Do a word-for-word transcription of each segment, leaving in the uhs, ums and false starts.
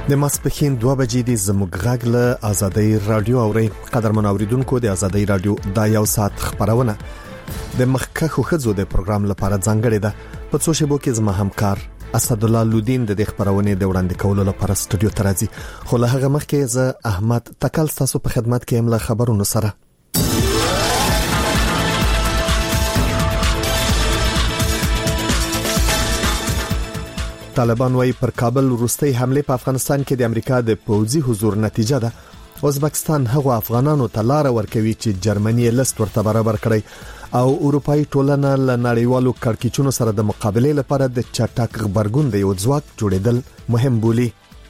د ماسپخین دوه بجې د زموږ غږ له آزادۍ رادیو اوري. قدرمن اوریدونکو د آزادۍ رادیو دا یو ساعت خبرونه د مخکخو خزو د پروګرام لپاره ځانګړې ده. په څو شیبو کې زما همکار اسد الله لودین د خبرونه د وړاندې کولو لپاره سټوډیو ته راځي. خو له هغه مخکې زه احمد تکل تاسو په خدمت کې هم له خبرونو سره. طالبان وايي پر کابل وروستي حمله په افغانستان کې د امریکا د پوځي حضور نتیجه ده. ازبکستان هغو افغانانو ته لار ورکوي چې جرمني لست ورته برابر کړي او اروپאי ټولنه له نړیوالو کړکېچونو سره د مقابله لپاره د چټک خبرګون د یو ځواک جوړېدل مهم بولي.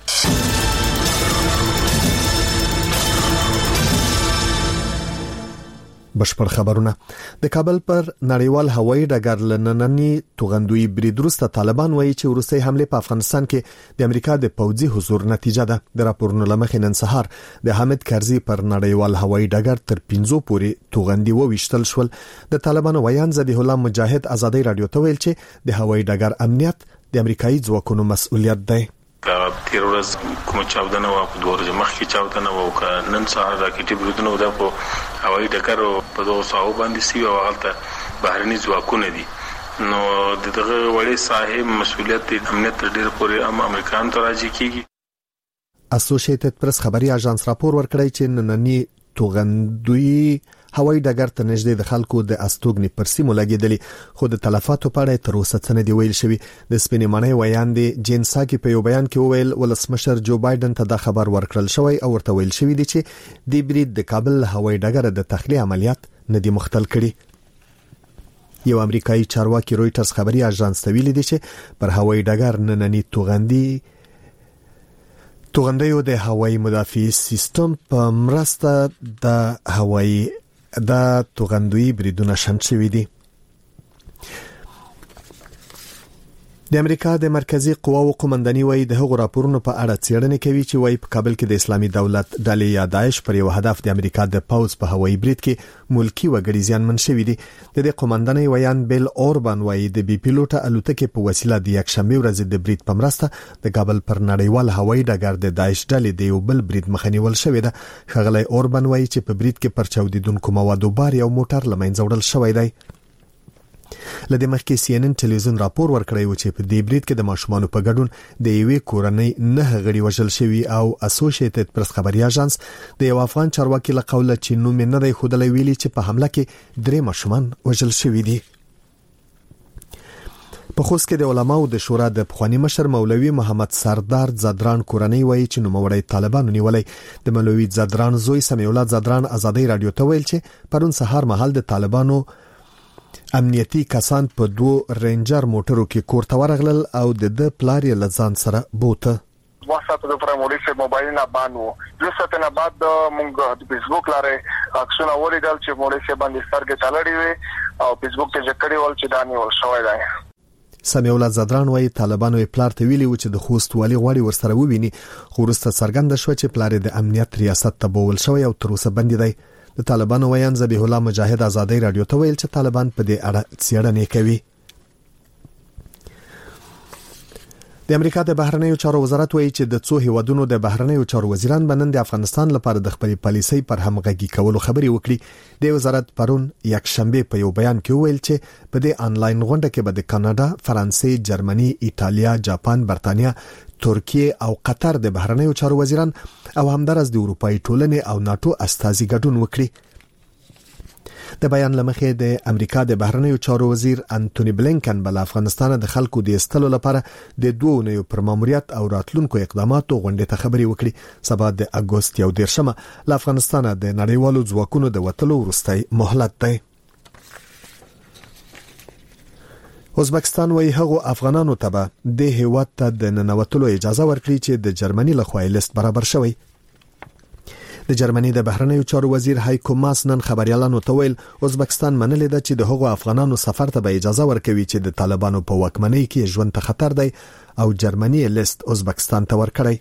بشپړ خبرونه. د کابل پر نړیوال هوایي ډګر لنننی توغندوی برید وروسته طالبان وایي چې وروستي حمله په افغانستان کې د امریکا د پوځي حضور نتیجه ده. د راپورونو لمخې نن سهار د حامد کرزي پر نړیوال هوایي ډګر تر پنځو پورې توغندي وویشتل شول. د طالبانو ویان ذبیح الله مجاهد آزادۍ رادیو ته ویل چې د هوایي ډګر امنیت د امریکایي ځواکونو مسؤلیت دی. تیر ورځ کوم چاودنه و په دوه ورځې مخکې چاودنه و او نن سهار راکټي بریدونه و د په هوایي ډګر په دوه ساعو باندې سی او هلته بهرني ځواکونه دي. نو دغه وړي صاحب مسؤلیت د امنیت ډیر پورې هم امریکایان ته راځي کیږي. اسوسییټډ پریس خبري اژانس راپور ورکړی چې نننی توغندوی هوایي ډګر ته نږدې د خلکو د استوګنې پر سیمو لګیدلې، خو د تلفاتو په اړه تر اوسه څه نه دی ویل شوی. د سپینې معنی ویان دی جین ساکي په یو بیان کې وویل ولسمشر جو بایدن ته دا خبر ورکړل شوی او ورته ویل شوی دی چې د برید د کابل هوایي ډګر د تخلیه عملیات نه دی مختل کړي. یو امریکایي چارواکي رويټرز خبري اژانس ته ویلي دی چې پر هوایي ډګر نننی توغندي توغندیو د هوایي مدافع سیستم په مرسته د هوایي دا توغندوی بریدونه شنډ شوي دي. د امریکا د مرکزی قواو قومنداني وایي د هغو راپورونو په اړه څېړنه کوي چې وایي په کابل کې د اسلامي دولت ډلې یا داعش پر یو هدف د امریکا د پوز په هوایي برید کې ملکی وګړي زیانمن شوي دي. د دې قومنداني ویان بیل اوربان وایي د بي پیلوټه الوتکې په وسیله د یکشنبه ورځ د برید په مرسته د کابل پر نړیوال هوایي ډګر د داعش ډلې د یو بل برید مخنیول شوی ده. ښاغلی اوربان وایي چې په برید کې پر چاودیدونکو موادو بار یو موټر لمنځه وړل شوی دی. لدې مخکې سی ان ان ټلویزیون راپور ورکړی و چې په دې برید کې د ماشومانو په ګډون د یوې کورنۍ نه غړي وژل شوي او اسوسییټډ پریس خبري اژانس د یو افغان چارواکي له قوله چې نوم نه دی ښودلی ویلي چې په حمله کې درې ماشومان وژل شوي دي. په خوست کې د علماو د شورا د پخوانی مشر مولوي محمد سردار زدران کورنۍ وایي چې نوموړی طالبانو نیولای. د مولوي زدران زوی سمیع الله زدران آزادۍ رادیو ته ویل چې پرون سهار مهال د طالبانو امنیتي کسان په دوه رینجر موټرو کې کور ته ورغلل او د د پلار یې لزان سره بوته. واسطه د پرموړي سے موبایل نه بانو جو ستنه بعد مونږ د فیسبوک لاره اکشن اوریدل چې موړي سے باندې سترګې تلړې وي او فیسبوک ته ځکړې ول چې دانی ول شوی دی. سمیع الله زدران وایي طالبانو یې پلار ته ویلي و چې د خوست والي غواړي ورسره وویني، خو وروسته څرګنده شوه چې پلار یې د امنیت ریاست ته بوول شوی او تر اوسه بندي دی. د طالبانو ویان ذبیح الله مجاهد آزادۍ رادیو ته ویل چې طالبان په دې اړه څېړنې کوي. د امریکا د بهرنیو چارو وزارت وایي چې د څو هیوادونو د بهرنیو چارو وزیران بنن د افغانستان لپاره د خپل پالیسۍ پر همغږي کولو خبرې وکړي. د وزارت پرون یک شنبه په یو بیان کې ویل چې په دې انلاین غونډه کې به د کاناډا، فرانسې، جرمني، ایټالیا، جاپان، برتانیا، ترکیه او قطر د بهرنیو چارو وزیران او همدارس د اروپאי ټولنې او ناتو استازي ګډون وکړي. د بیان لمخې د امریکا د بهرنیو چارو وزیر انټونی بلینکن بل افغانستان د خلکو د استلو لپاره د دوه نوو پر ماموریت او راتلونکو اقداماتو غونډې ته خبري وکړي. سبا د اگست یو دیرشمه له افغانستان د نړیوالو ځواکونو د وټلو وروستي مهلت دی. ازبکستان وایي هغو افغانانو ته به د هیواد ته د ننوتلو اجازه ورکړي چې د جرمني لخوا لیست برابر شوی. د جرمني د بهرنیو چارو وزیر هایکو ماس نن خبريالانو ته ویل ازبکستان منلې ده چې د هغو افغانانو سفر ته به اجازه ورکوي چې د طالبانو په واکمنۍ کې ژوند ته خطر دی او جرمني لیست ازبکستان ته ورکړي.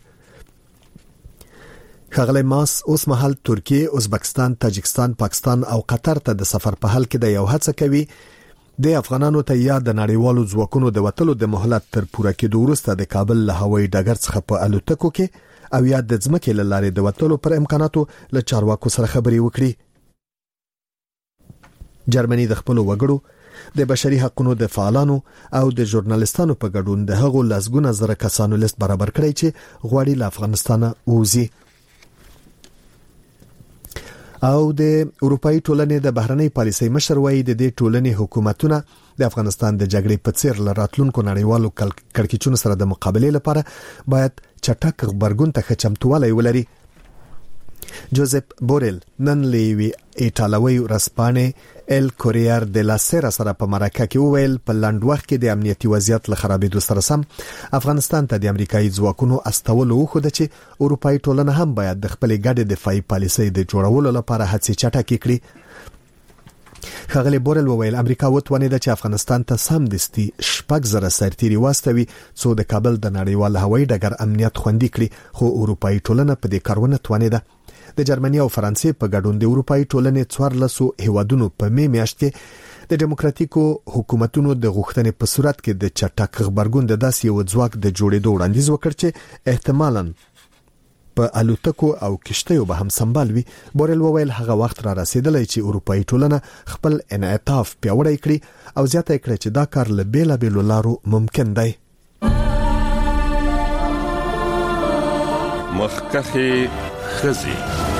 ښاغلی ماس اوس مهال ترکیه، ازبکستان، تاجکستان، پاکستان او قطر ته د سفر په حال کې د یو هڅه کوي د افغانانو ته یا د نړیوالو ځواکونو د وټلو د مهلت تر پوره کېدو وروسته د کابل له هوایي ډګر څخه په الوتکو کې او یا د ځمکې له لارې د وټلو پر امکاناتو له چارواکو سره خبرې وکړي. جرمني د خپل وګړو د بشري حقوقو د فعالانو او د ژورنالستانو په ګډون د هغو لسګونه زره کسانو لیست برابر کړی چې غواړي له افغانستانه ووځي. او د اروپאי ټولنې د بهرنۍ پالیسۍ مشر وایي د دې ټولنې حکومتونه د افغانستان د جګړې په څیر لراتلونکو نړیوالو کړکېچونو سره د مقابلې لپاره باید چټک غبرګون ته چمتووالی ولري. جوزپ بورل نن لیوی ایټالوي رسپانې ال کوریر د لا سره سره په مرکه کې وویل په لاند وخت کې د امنیتي وضعیت له خرابېدو سره سم افغانستان ته د امریکایي ځواکونو استولو خو د چې اروپאי ټولنه هم باید د خپل ګډ دفاعي پالیسۍ د جوړولو لپاره هڅې چټکې کړي. خغلی بورل وویل امریکا وتوانیده چې افغانستان ته سم دستي شپږ زره سرتيري واستوي څو د کابل د نړیوال هوایي ډګر امنیت خوندي کړي خو اروپאי ټولنه په دې کارونه توانیده. د جرمني او فرانسې په ګډون د اروپאי ټولنې څوارلسو هیوادونو په می میاشت کې د دیموکراتیکو حکومتونو د غوښتنې په صورت کې د چټک خبرګون د داسې یو ځواک د جوړېدو وړاندیز وکړ چې احتمالاً په الوتکو او کشتیو به هم سمبال وي. بورل وویل هغه وخت را رسیدلی چې اروپאי ټولنه خپل انعطاف پیاوړی کړي او زیاته کړي چې دا کار له بیلابېلو لارو ممکن دی. مخکخي خزي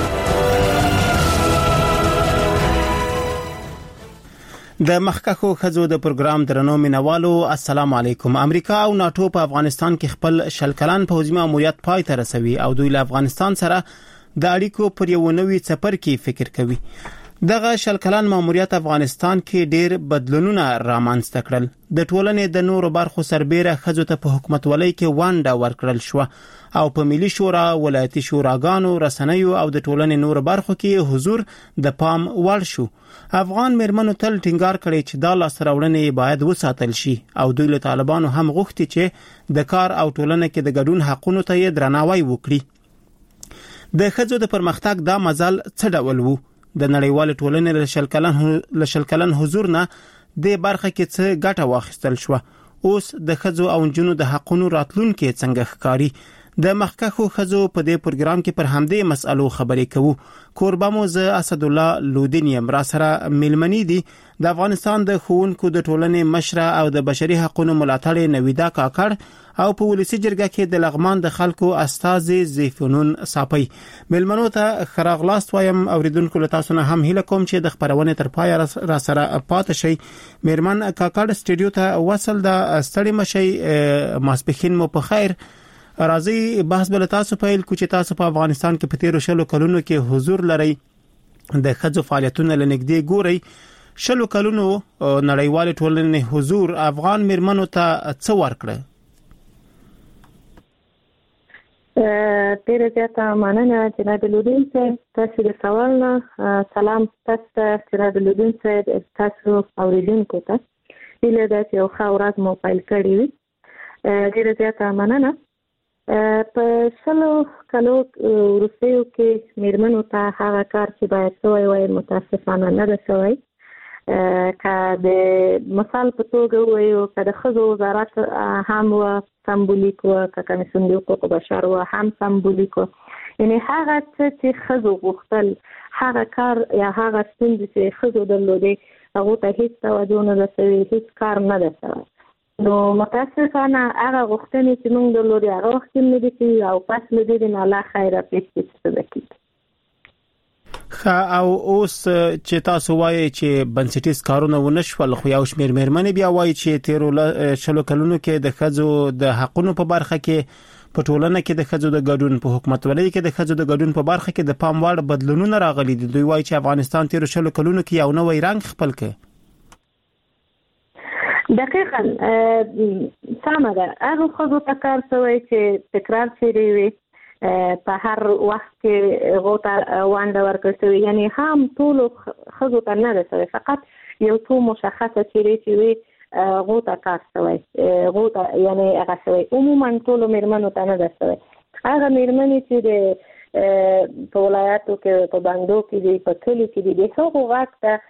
د مخکخو خزو د پروګرام درنو مینوالو السلام علیکم. امریکا او ناتو په افغانستان کې خپل شل کلن پوځي ماموریت پای ته رسوي او دوی له افغانستان سره د اړیکو پر یو نوې څپر کې فکر کوي. دغه شل کلن ماموریت افغانستان کې ډېر بدلونونه رامنځته کړل. د ټولنې د نورو برخو سربېره خزو ته په حکومتولۍ کې ونډه ورکړل شو او په ملي شورا، ولایتي شوراګانو، رسنیو او د ټولنې نورو برخو کې حضور د پام وړ شو. افغان میرمنو تل ټینګار کړی چې دا لاسته باید وساتل شي او دوی له طالبانو هم غوښتي چې د کار او ټولنه کې د ګډون حقونو ته یې درناوی وکړي. د خزو د پرمختګ دا مزل څه ډول وو؟ د نړیوال ټولنې له شل کلن له شل کلن حضور نه د برخه کې څه ګټه واخیستل شو؟ اوس د خزو او جنونو د حقونو راتلونکي څنګه ښکاری؟ د مخکخو خزو په دې پروګرام کې پر همدې مسالو خبرې کوو. کوربه مو ز اسد الله لودین یم را سره ملمنی دي د افغانستان د ښوونکو د ټولنې مشره او د بشري حقوقو ملاتړ نویدا کاکړ او په ولسی جرګه کې د لغمان د خلکو استازي زیفونون صاپي. ملمنو ته خراغلاست وایم اوریدونکو له تاسو نه هم هیله کوم چې د خبرونه تر پای را سره پات شي. میرمن کاکړ سټډیو ته وصل د ستړي مشي ماسپخین مو په خیر. راځي بحث بل تاسو پیل کو چې تاسو په افغانستان کې په تیرو شلو کلونو کې حضور لري، د خځو فعالیتونه لنګدي ګوري. شلو کلونو نړیوال ټولنې حضور افغان میرمنو ته څه ورکړه؟ ډیره زیاته مننه جناب لودین صاحب. تاسو د سوال نه سلام تاسو جناب لودین صاحب، تاسو اوریدونکو ته هیله ده چې یو ښه ورځ مو پیل کړې وي. ډیره زیاته مننه. په شلو کلو وروستیو کې میرمنو ته هغه کار چې باید شوی وای متاسفانه نه ده شوی. که د مثال په توګه وایو که د ښځو وزارت هم و سمبولیک و، که کمیسیون د حقوقو بشر و هم سمبولیک و، یعنی هغه څه چې ښځو غوښتل هغه کار یا هغه ستونزې چې ښځو درلودې هغو ته هیڅ توجه نه ده شوې، هیڅ کار نه ده شوی. نو متاسفانه هغه غوښتنې چې موږ درلودې هغه وخت کې نه دي کړي او پس له دې نه الله خیره پېښ کړي څه ده کړي. او اوس چې تاسو وایي چې بنسټیز کارونه ونه شول، خو یو شمېر میرمنې بیا وایي چې تیرو شلو کلونو کې د ښځو د حقونو په برخه کې په ټولنه کې د ښځو د ګډون په حکومتولۍ کې د ښځو د ګډون په برخه کې د پام وړ بدلونونه راغلي دي. دوی وایي چې افغانستان تیرو شلو کلونو کې یو نوی رنګ خپل کړ. دقیقاً سمه ده. هغه ښځو ته کار شوی چې تکرار شوی وي، په هر وخت کې هغو ته ونډه ورکړل شوې، یعنی هم ټولو ښځو ته نه ده شوی، فقط یو څو مشخصه چیرې چې وي هغو ته کار شوی، هغو ته یعنی هغه شوی. عموما ټولو میرمنو ته نه ده شوی. هغه میرمنې چې د په ولایاتو کې په بندو کې دي، په کلي کې دي، د هغو غږ ته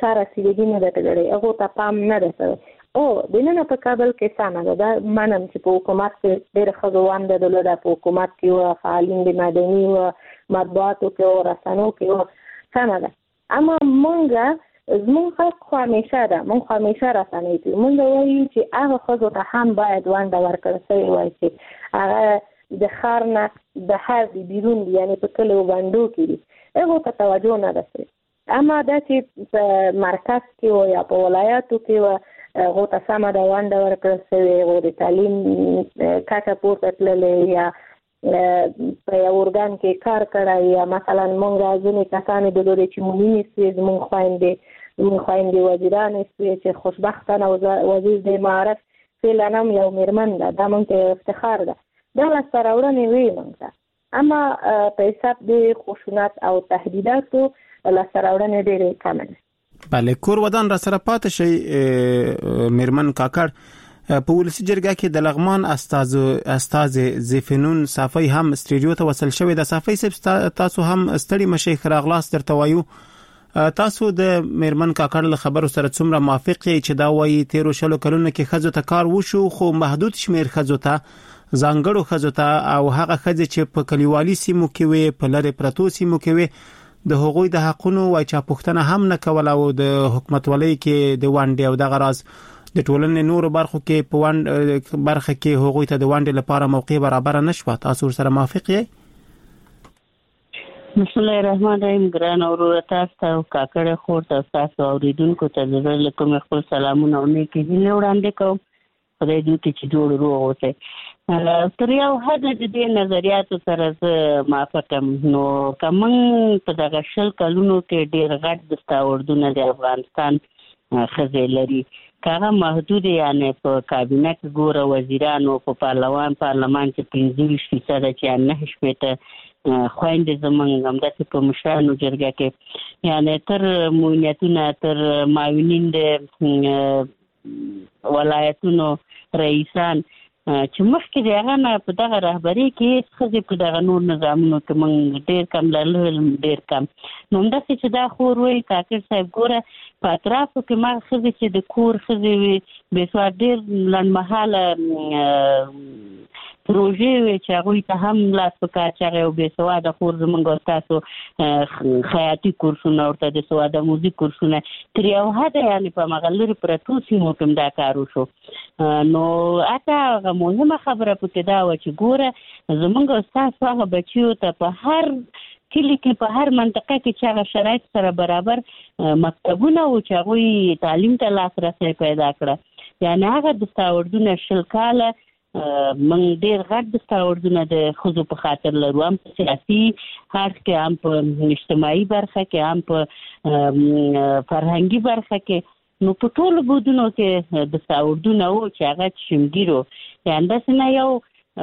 تا رسیدګي نه ده کړې، هغه ته پام نه ده. او د نن په کابل کې سانه ده منم چې په حکومت کې ډېر خزوان د دولت په حکومت کې او فعالین د مدني او مطبوعاتو کې او رسنیو کې او سانه ده. اما مونږ زموږ حق خو همیشه ده، مونږ همیشه رسنۍ دي، مونږ وایو چې هغه خزو ته هم باید ونډه ورکړل شي، وایي چې هغه د ښار نه د ښار د بیرون دي، یعنې په کلیو بانډو کې دي، هغو ته توجه نه ده شوې. اما دا چې په مرکز کې و یا په ولایاتو کې و هغو ته سمه ده ونډه ورکړل شوې، هغو د تعلیم کچه پورته تللې یا په یو ارګان کې کار کړی، یا مثلا مونږ ځینې کسانې درلودې چې مهمې شوې، زمونږ خویندې زمونږ خویندې وزیرانې شوې چې خوشبختانه وزیر د معارف فعلا هم یو میرمن ده، دا مونږ ته افتخار ده. دا لاسته راوړنې وې مونږ ته، اما په حساب د خشونت او تهدیداتو لاسته راوړنې ډېرې کمې ده. بله، کور ودان را سره پاتې شي میرمن کاکړ، په ولسی جرګه کې د لغمان استاذ استاذ زفنون صافی هم استریډیو ته وصل شوی. د صافی صاحب تاسو هم ستړي مشي خراغلاس درته وایو، تاسو د میرمن کاکړ له خبرو سره څومره موافق یې چې دا وایي تیرو شلو کلونو کې خزو ته کار وشو، خو محدود شمیر خزو ته ځانګړو خزو ته او هغه خزې چې په کلیوالي سیمو کې وي، په لری پرتو سیمو کې وي، د هغوی د حقونو وای چا پوښتنه هم نه کوله، او د حکومت ولۍ کې د وانډې او د غراز د ټولنې نورو برخو کې په وانډ برخه کې هغوی ته د وانډې لپاره موقع برابر نه شوه. تاسو سره موافق یې؟ بسم الله الرحمن الرحیم. ګران اورو تاسو ته کاکړ خور تاسو اوریدونکو ته زړه له کوم خپل سلامونه او نیکي هیله وړاندې کوم. خدای دې کې چې جوړ روغ اوسئ. تر یو حد د دې نظریاتو سره زه موافق یم. نو که موږ په دغه شل کلونو کې ډېر غټ دستاوردونه د افغانستان ښځې لري، که هغه محدود یعنې په کابینه کې ګوره وزیرانو په پارلمان پارلمان کې پنځه ویشت فیصده چې یا نهه شپېته خویندې زموږ همداسې په مشرانو جرګه کې یعنې تر معاونیتونه تر معاونین د ولایتونو رئیسان چې مخکې د هغه نه په دغه رهبري کې هېڅ ښځې په دغه نور نظامونو کې موږ ډېر کم لرل، ډېر کم. نو همداسې چې دا خور وایي کاکړ صاحب ګوره په اطرافو کې ما ښځې چې د کور ښځې وي بېسواد ډېر لنډمهاله پروژې وي چې هغوی ته هم لاس په کار چې هغه یو بېسواده خور زموږ او ستاسو خیاطي کورسونه ورته د سواده موزي کورسونه تر یو حده یعنې په هماغه لرې پرتو سیمو کې هم دا کار وشو. نو حتی هغه مهمه خبره پکې دا وه چې ګوره زموږ او ستاسو هغه بچیو ته په هر کلی کې په هر منطقه کې چې هغه شرایط سره برابر مکتبونه و چې هغوی تعلیم ته لاسرسی پیدا کړه، یعنې هغه دستاوردونه شل کاله موږ ډېر غټ دستاوردونه د ښځو په خاطر لرو، هم په سیاسي اړخ کې، هم په اجتماعي برخه کې، هم په فرهنګي برخه کې. نو په ټولو بودونو کې دستاوردونه وو چې هغه چشمګیر وو، یعنې داسې نه یو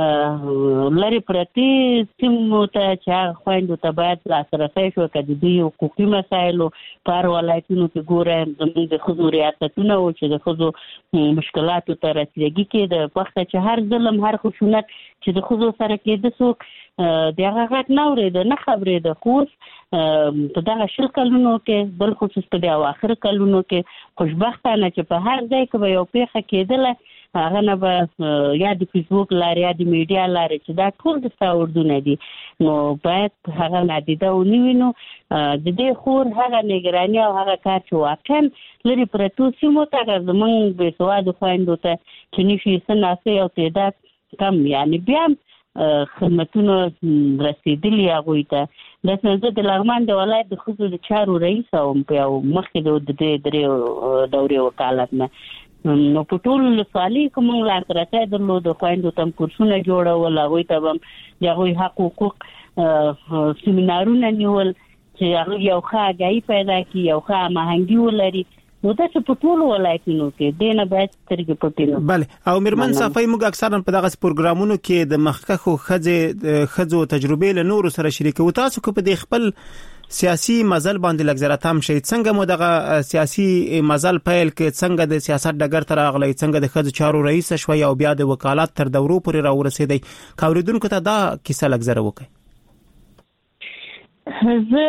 لرې پرتې سیمو ته چې هغه خویندو ته باید لاسرسی شو، که د دوی حقوقي مسایلو په هر ولایتونو کې ګوره زموږ د ښځو ریاستونه وو چې د ښځو مشکلاتو ته رسیدګي کېده، وخته چې هر ظلم هر خشونت چې د ښځو سره کېده څوک د هغه غږ نه اورېده نه خبرېده. خو اوس په دغه شل کلونو کې بالخصوص په دې اواخرو کلونو کې خوشبختانه چې په هر ځای کې به یو پیښه کېدله، هغه نه به یا د فیسبوک لارې یا د میډیا لارې چې دا ټول دستاوردونه دي، نو باید هغه نادیده ونیوي. نو د دې خور هغه نګراني او هغه کار چې واقعا لرې پرتو سیمو ته هغه زموږ بېسوادو خویندو ته چې نشي څه ناسې او تعداد کم یعنې بیا هم خدمتونه رسېدلي هغوی ته. داسې زه د لغمان د ولایت د ښځو د چارو رئیس وم په یو مخکې د درې درې دورې وکالت نه. نو په ټولو ولسوالۍ کې موږ لاسرسی درلود، خویندو ته هم کورسونه جوړول، هغوی ته به هم د هغوی حق حقوق سیمینارونه نیول چې هغوی یو ښه اګاهي پیدا کړي، یو ښه هماهنګي ولري. نو دا چې په ټولو ولایتونو کې دی نه باید سترګې پټې نه. بله، او میرمن صافی موږ اکثرا په دغه پروګرامونو کې د مخکښو ښځې ښځو تجربې له نورو سره شریکوو. تاسو که په دې خپل سیاسي مزل باندې لږ زره تم شئ، څنګه مو دغه سیاسي مزل پیل کې، څنګه د سیاست ډګر ته راغلی، څنګه د ښځو چارو رئیس شوئ او بیا د وکالت تر دورو پورې راورسېدئ؟ که اورېدونکو ته دا کیسه لږ زره وکړئ. زه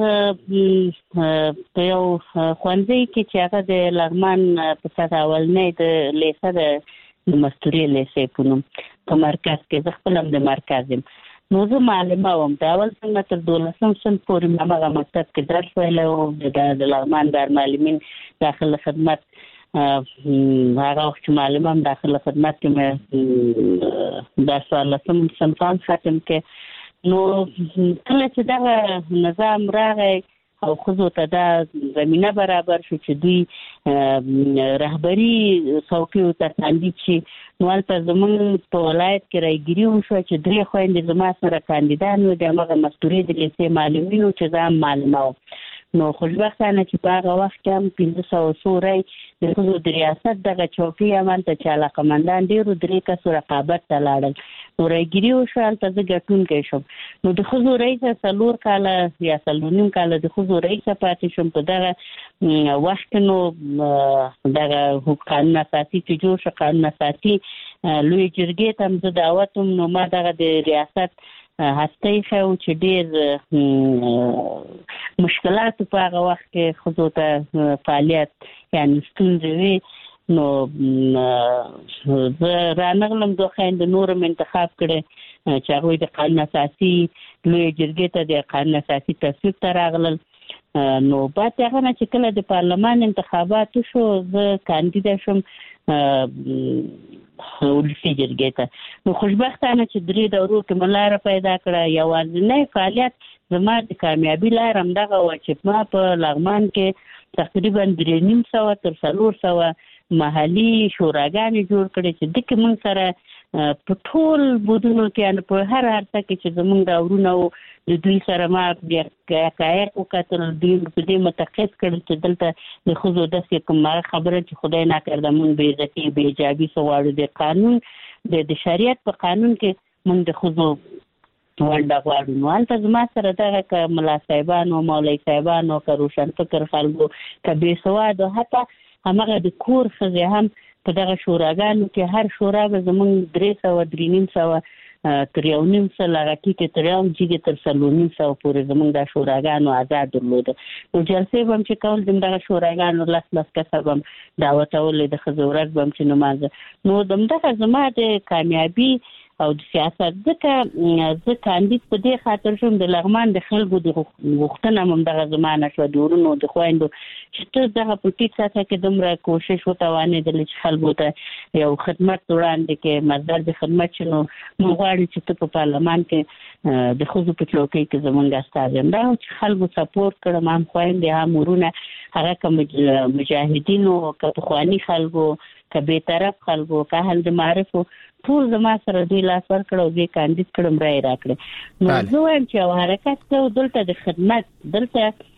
په یو خوانځي کې چې هغه د لغمان په سطح اولنې د لیسه د مستوري لیسه په نوم په مرکز کې زه خپل هم د مرکز یم نو زه معلمه وم د اول څنګه تر دولسم صنف پورې مې هغه مکتب کې درس ویلی او د لغمان دارالمعلمین داخله خدمت هغه وخت چې معلم هم داخله خدمت کې مې د څوارلسم صنف ختم کې نو کله چې دغه نظام راغی او خزو ته دا زمينه برابر شو چې دوی رهبری څوکۍ ته کاندید شي نو البته زموږ په ولایت کې راګیری وشو چې درې خويندې زما سره کاندیدان و د هغه مستوري د لیسې معلمینو چې ځم معلمه نو خوشبختانه چې په هغه وخت کې هم پنځه سوه سوري د خزو د ریاست دغه چوکۍ امانته چې علاقمندان ډیرو درې کسو رقابت ته لاړل نو راګیری وشو هلته زه ګټونکی شوم نو د خزو رئیسه څلور کاله یا څلور نیم کاله د خزو رئیسه پاتې شوم په دغه وخت نو دغه قانون اساسي چې جوړ شو قانون اساسي لوی جرګې ته هم زه دعوت وم نو ما دغه د ریاست هستی خو چې ډېر مشکلات په هغه وخت کې خزو ته فعالیت یعنی ستونزې وي نو زه رانغلم دوه خویندې نور هم انتخاب کړی چې هغوی د قانون اساسي لوی جرګې ته د قانون اساسي تصویب ته راغلل نو بعد هغه نه چې کله د پارلمان انتخابات شو زه کاندیده شوم ولسی جرګې ته نو خوشبختانه چې درې دورو کې ملاره پیدا کړه یوازینی فعالیت زما د کامیابی لار همدغه و چې ما په لغمان کې تقریبا درې نیم سوه تر څلور سوه محلي شوراګانې جوړ کړې چې دغه موږ سره په ټول بودونو کې ان په هر هرڅه کې چې زموږ دا ورونه د دوی سره ما بیا کایر وکړل دوی په دې متقاعد کړل چې دلته د خزو داسې کوم خبره چې خدای نه کړ د مونږ به عزتي به ایجابي سوال د قانون د شریعت په قانون کې مونږ د خزو ونده غواړو نو هلته زما سره دغه که ملا صاحبانو مولوي صاحبانو که روشن فکر خلکو که بې سوادو حتی همغه د کور ښځې هم په دغه شوراګانو کې هر شورا به زموږ درې سوه درې نیم سوه تر یو نیم سل هغه ټیکې تر یو جګې تر څلور نیم سوه پورې زموږ دا شوراګانو آزاد درلوده نو جلسې به هم چې کول د دغه شوراګانو لس لس کسه به هم دعوتولې د ښځو ورځ به هم چې نمانځه نو همدغه زما د کامیابي او د سیاست ځکه زه کاندید په دې خاطر شوم د لغمان د خلکو د غوښتنه هم دغه زمانه شوه د ورونو د خویندو چې ته دغه په ټیټ سطحه کې دومره کوشش وتوانېدلې چې خلکو ته یو خدمت وړاندې کې مصدر د خدمت چې نو موږ غواړو چې ته په پارلمان کې د ښځو په چوکۍ کې زموږ استازی یم دا چې خلکو سپورټ کړم هم خویندې هم ورونه هغه که مجاهدینو که پخواني خلکو که بېطرف خلکو که اهل د معرفو ټول زما سره دوی لاس ورکړ او دوی کاندید کړم رای راکړې نو زه وایم چې یو حرکت کوو دلته د خدمت دلته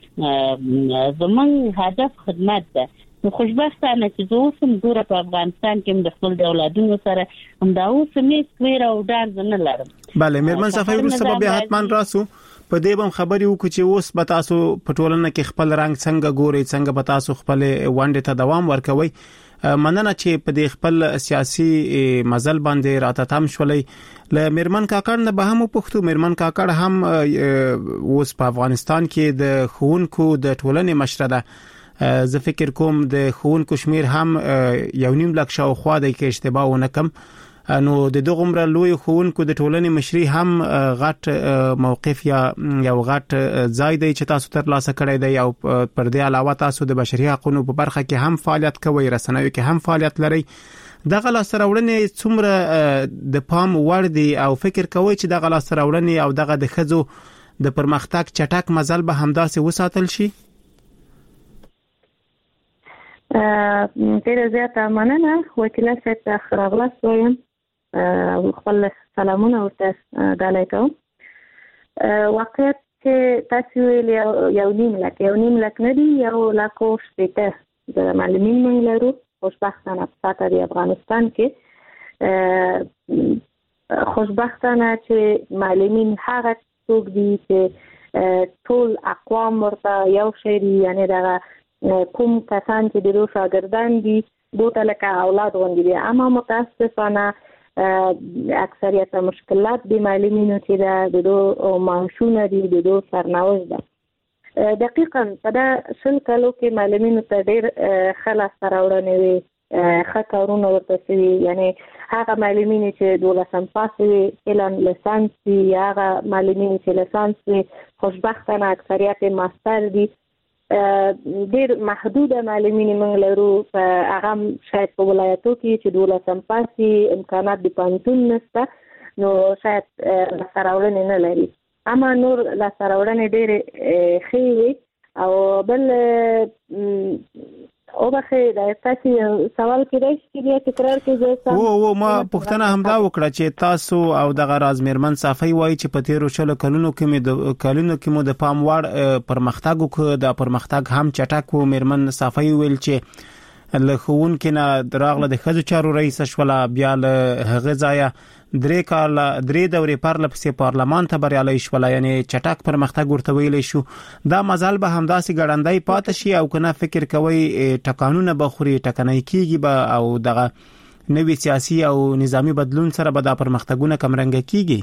زموږ هدف خدمت ده نو خوشبختانه چې زه اوس هم ګوره په افغانستان کې هم د خپل د اولادونو سره همدا اوس هم هېڅ ویره او ډار زه نه لرم بله مېرمن صفایي وروسته به بیا حتما راسو په دې به هم خبرې وکړو چې اوس به تاسو په ټولنه کې خپل رنګ څنګه ګورئ څنګه به تاسو خپلې ونډې ته دوام ورکوئ مننه چې په دې خپل سیاسي مزل باندې راته تم شولې ل مېرمن کاکړ نه به هم پښتو مېرمن کاکړ هم اوس په افغانستان کې د ښوونکو د ټولنې مشره ده زه فکر کوم د ښوونکو شمیر هم یو نیم لک شاوخوا دی کې اشتباه ونه کم نو د دغه عمر لوی ښوونکو د ټولنې مشري هم غټ موقف یا یو غټ ځای دی چې تاسو تر لاسه کړی دی او پر دې علاوه تاسو د بشري حقوقو په برخه کې هم فعالیت کوئ رسنیو کې هم فعالیت لرئ دغه لاسته راوړنې څومره د پام وړ دي او فکر کوئ چې دغه لاسته راوړنې او دغه د ښځو د پرمختګ چټک مزل به همداسې وساتل شي ډېره زیاته مننه وکیله صاحب ته ښه راغلاست وایم خپل سلامونه ورته ډالۍ کوم واقعیت چې تاسو ویل یو نیم لک یو نیم لک نه دی یو لک او شپېته د معلمین موږ لرو خوشبختانه په سطح د افغانستان کې خوشبختانه چې معلمین هغه څوک دي چې ټول اقوام ورته یو شی دي یعنې دغه کوم کسان چې د شاګردان دي دوی ته لکه اولاد غوندې دي اما متاسفانه اکثریت مشکلات د معلمینو چې د دوه معاشونه دي د دوه سرنوشت ده دقیقاً په دا شل کلو کې معلمینو ته ډېر خلاص راوړنې وي ښه کارونه ورته شوي یعنی هغه معلمین چې دولسم پاس وي اعلان لیسانس وي یا هغه معلمین چې لیسانس وي خوشبختانه اکثریت ماستر دي ډېر محدود معلمین موږ لرو هغه شاید په ولایتو کې چې دولسم پاس وي امکانات د پوهنتون نشته نو شاید لاسته راوړنې نه لري اما نور لاسته راوړنې ډېرې ښې وي او بل او بخې دا تاسو سوال کړی چې بیا تکرار کړئ او او ما پوښتنه همدا وکړه چې تاسو او دغه راز میرمن صافی وایي چې په تیرو شلو کلونو کې مې د کلونو کې مو د پام وړ پرمختګ وکړ د پرمختګ هم چټک و میرمن صافی ویل چې له خون کې نه دراغله د خځو چارو رئیس شولا بیا له هغه ځای درې کال درې دورې پارلپسې پارلمان ته بریالي شولا یعنی چټک پرمختګ ورته ویل شو دا مزال به همداسې ګړندای پاتې شي او کنه فکر کوي ټکانونه بخوري ټکنای کیږي به او دغه نوې سیاسي او نظامی بدلون سره به دا پرمختګونه کمرنګ کیږي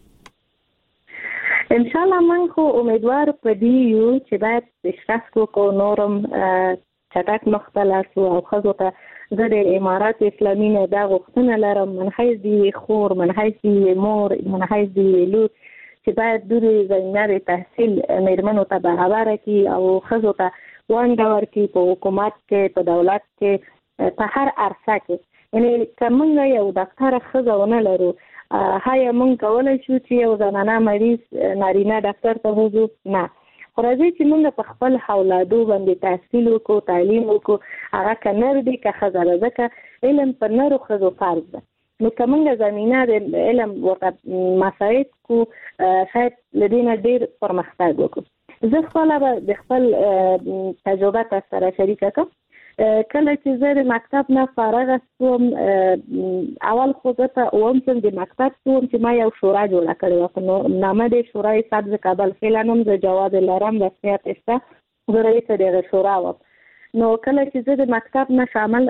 ان شاء الله من خو امیدوار پدې یو چې باید پیشرفت کو نورم چټک مختلف او خزو ته د امارات اسلامي نه دا غوښتنه لرم من حیث دی خور من حیث دی مور من حیث دی لور چې باید د زمینه تحصیل میرمنو ته برابر کی او خزو ته وانګ ورکی په حکومت کې په دولت کې په هر عرصه کې یعنی کومه یو ډاکټر خزونه لرو هاي مونږ کولای شو چې یو زنانه مریض نارینه ډاکټر ته وځو نه خورځي چې موږ په خپل حولادو باندې تحصیل وکړو تعلیم وکړو هغه کنر دي که خزر ځکه علم پر نرو خزو فرض ده نو کومه زمينه د علم ورته مساعد کو شاید لدينا ډیر پرمختګ وکړو زه خپل د خپل تجربه تاسو سره شریک کوم کله چې زه د مکتب نه فارغ شوم اول خو زه ته اوم چې د مکتب شوم چې ما یو شورا جوړه کړې وه نامه د شورای سبز کابل فعلا نوم د جواز لرم رسمیت شته زه رئیس دغه شورا وم نو کله چې زه د مکتب نه شامل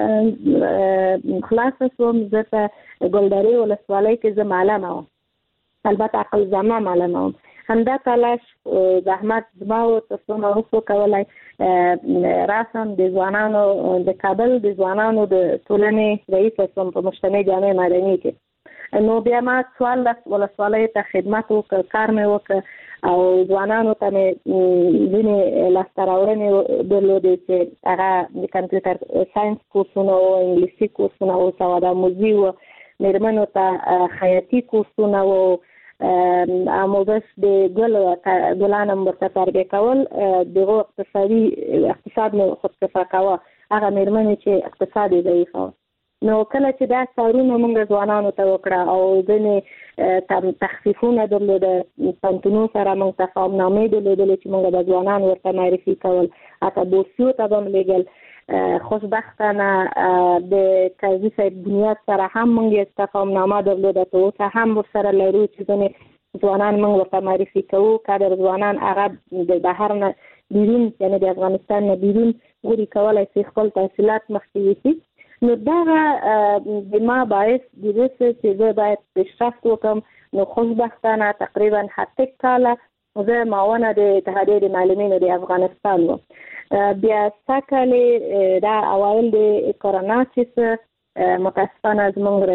خلاص شوم زه په ګلداري ولسوالۍ کې زه معلمه وم البته عقل زما معلمه وم همدا تلاش زحمت زما او تاسو نو څه کولای راسم د ځوانانو د کابل د ځوانانو د ټولنې رئیس سم په مجتمع جامع مدني کې نو بیا ما سوال ولا سوالای ته خدمت وکړ کار مې وکړ او ځوانانو ته مې ځینې لاستراورنې درلودې چې هغه د کمپیوټر ساينس کورسونه او انګلیسي کورسونه او سواد آموزي او میرمنو ته خیاطي کورسونه او اموزش د ګل ګلانم ورته تربیه کول دغه اقتصادي اقتصاد نو خودکفا کاوه هغه میرمنې چې اقتصادي ضعیف نو کله چې دا کارونه موږ ځوانانو ته وکړه او ځنې تم تخفیفونه درلوده پنتونو سره موږ تفاهمنامې درلودلې چې موږ د ځوانانو ورته معرفي کول اته بورسیو ته هم لګل خوشبختانه د قاضي صاحب بنیاد سره هم موږ تفاهمنامه درلوده ته اوس هم ورسره لرو چې ځنې ځوانان موږ ورته معرفي کوو کادر ځوانان هغه د بهر نه بیرون یعنی د افغانستان نه بیرون غوړي کولای شي خپل تحصیلات مخکې وکړي نو دا د ما باعث د دې چې زه باید پیشرفت وکړم نو خوشبختانه تقریبا هفت کاله زه معاونه د اتحادیې د معلمینو د افغانستان وم بیا ساکاله دا اوایل د کرونا چې متاسفانه زموږ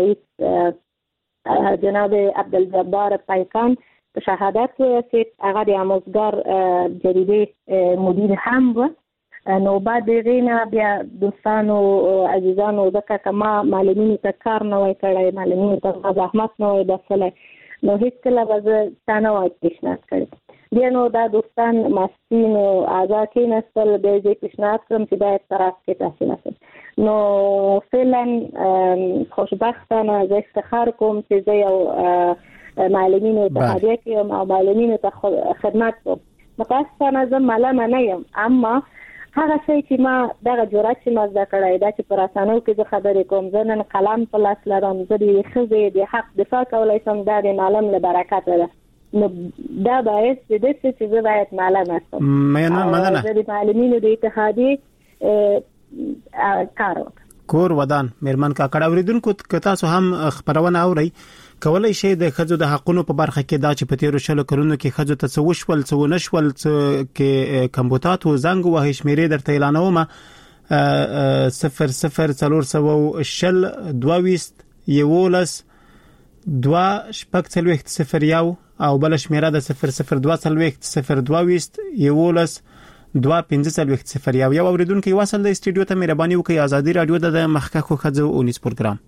رئیس جناب عبدالجبار پایکان په شهادت ورسید هغه د اموزګار جریدې مدیر هم و نو بعد غینا بیا دوستانو عزیزانو ځکه کما معلمینو ته کار نه وای کړی معلمینو ته زحمت نه وای بسله نو هیڅ کله به ستانه وای پیشنهاد کړی بیا نو دا دوستان ماسین او اعضا کې نسل به دې پیشنهاد کوم چې باید طرف کې تحصیل وکړي نو فعلا خوشبختانه زه افتخار کوم چې زه یو معلمینو ته هدیه کوم او معلمینو ته خدمت کوم متاسفانه زه معلمه نه یم اما هغه شی چې ما دغه جرأت چې ما زده کړی دا چې پر اسانو کې زه خبرې کوم زه نن قلم په لاس لرم زه د ښځې د حق دفاع کولی شم دا د معلم له برکته ده نو دا باعث د دې چې زه باید معلمه شم مننه زه د معلمینو د اتحادیې کار وکړم کور ودان میرمن کاکړ اوریدونکو که تاسو هم خبرونه اورئ کولای شي د خځو د حقونو په برخه کې دا چې په تیرو شلو کلونو کې خځو ته څه وشول څه نشول کې کمبوتات او زنګ وه شمیرې درته اعلانوم صفر صفر څلور سوه شل دویست یولس دوا شپږ څلوېښت صفر یو او بل شمیره د صفر صفر دوه څلوېښت صفر دویست یولس دوا پنځه څلوېښت صفر یو یو اوریدونکو وصل د استودیو ته مهرباني وکړئ ازادي رادیو د مخکخو خځو اونیس پروګرام.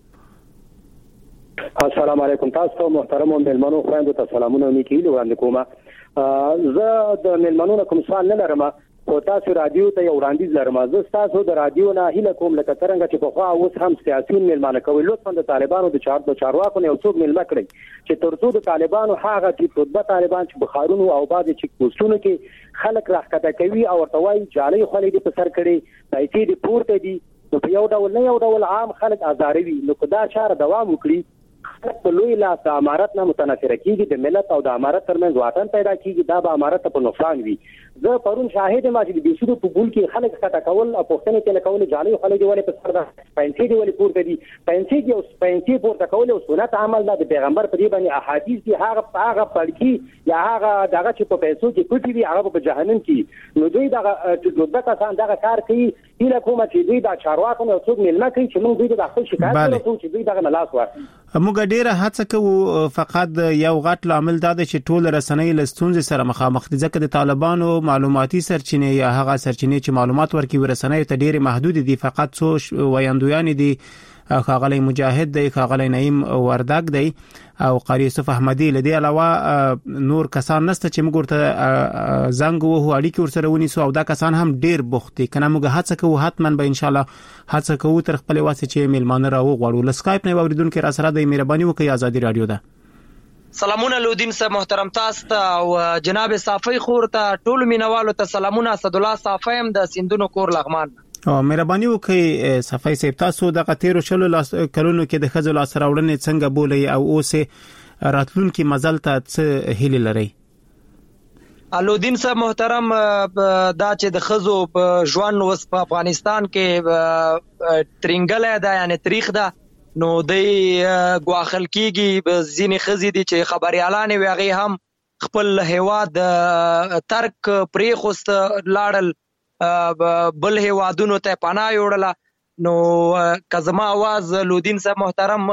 السلام علیکم تاسو محترم ملمنو خويندو ته سلامونه نیکی وړاندې کوم. زه د ملمنو کوم سوال نه لرم او تاسو رادیو ته یو وړاندیز لرم. زه تاسو د رادیو نه هیله کوم لکه څنګه چې په خوا اوس هم سیاسيون ملمانه کوي لطفا د طالبانو د چار د چارواکو نه یو څوک ملمه کړي چې ترڅو د طالبانو هغه چې خطبه طالبان چې بخارونو او بعد چې پوسټونو کې خلک راخته کوي او ورته وایي جالي خلک په سر کړي پیسې دي پورته دي نو په یو ډول نه یو ډول عام خلک آزاروي نو دا چاره دوام وکړي په لوی لاس د امارت نه متنافره کیږي د ملت او د امارت ترمنځ واټن پیدا کیږي دا به امارت په نقصان وي. زه پرون شاهد ما چې د بشرو په بول کې خلک خطا کول او پښتنه کې کول جالي خلک دی ولې په سر ده پنځه دی ولې پورته دي پنځه دی او پنځه پورته کول او سنت عمل د پیغمبر په دی باندې احادیث دي هغه هغه پړکی یا هغه دغه چې په پیسو کې کوټي وي هغه په جهنم کې نو دوی دغه چې دوه کسان دغه کار کوي هله کومه چې دوی دا چارواکو نو څوک ملما کوي چې موږ دوی د خپل شکایت کوو چې دوی دغه لاس واخلي. موږ ډیره هڅه کوو فقط یو غټ لامل دا دی چې ټول رسنۍ له ستونزې سره مخامخ دي ځکه د طالبانو معلوماتي سرچینې یا هغه سرچینې چې معلومات ورکوي رسنۍ ته ډیره محدود دي فقط څو ویاندویان دي خاغلی مجاهد دی خاغلی نعیم وردک دی او قاری یوسف احمدی لدی علاوه نور کسان نسته چې موږ ته زنګ وو اړیکې ورسره ونیسو او دا کسان هم ډیر بوخت دي کنه موږ هڅه کوو حتما به ان شاء الله هڅه کوو تر خپل واسه چې میلمانه راو غواړو لسکایپ نه اوریدونکو را سره د مهرباني وکړئ ازادي رادیو ده. سلامونه لودین صاحب محترم تاسو ته او جناب صافی خور ته ټول مینوالو ته سلامونه اسد الله صافی هم د سیندونو کور لغمان. او مهرباني وکړئ صفای صاحب تاسو د قطیرو شلو کلونو کې د خځو لاس راوړنې څنګه بولې او اوسه راتلونکي مزل ته څه هیله لري؟ الودین صاحب محترم دا چې د خځو په ژوند وس په افغانستان کې ترنګل ده یعنی تاریخ ده نو د غواخل کېږي ځینې خځې دي چې خبريالان وي هغه هم خپل هیواد ترک پرې خوست لاړل بل هیوادونو ته پناه یوړله نو کزما आवाज لودین صاحب محترم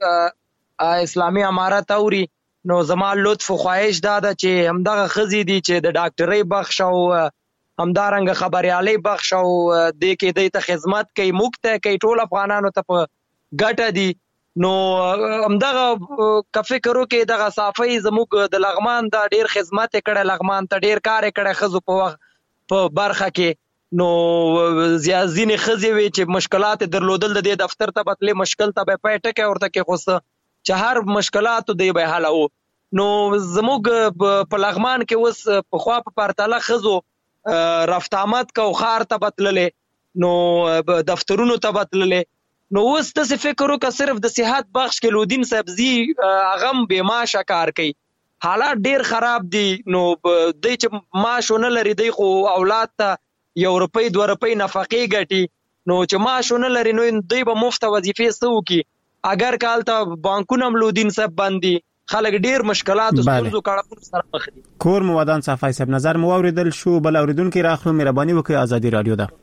اسلامي امارت اوري نو زما لطف خواهش داده چې همدغه خزي دي چې د ډاکټرۍ بخښ او همدارنګ خبريالي بخښ او د کې د ته خدمت کوي مکته کوي ټول افغانانو ته په ګټه دي نو همدغه کفه کرو کې دغه صافي زموږ د لغمان د ډیر خدمت کړه لغمان ته ډیر کار کړه خزو په وخت په برخه کې نو زیازینه خزي وی چې مشکلات درلودل د دفتر ته بتلې مشکل ته به پټه کې ورته کې خوسته چې هر مشکلات دی به حل او نو زموږ په لغمان کې اوس په خوا په پرتاله خزو رفت آمد کو خار ته بتللې نو دفترونو ته بتللې نو اوس ته فکر وکړه صرف د صحت بخش کې لودین سبزی اغم به ماشه کار کوي حالات ډیر خراب دي نو د چې معاشونه لري دی خو اولاد ته یو روپۍ دوه روپۍ نفقې ګټي نو چې معاشونه لري نو دوی به مفت وظیفې سو کی اگر کال ته بانکونه ملودین سب باندې خلک ډیر مشکلات او ستونزو کړه سره مخ دي. کور موادان صفای صاحب نظر مو اوریدل شو بل اوریدونکو راخلو مهرباني وکړئ ازادي رادیو ده.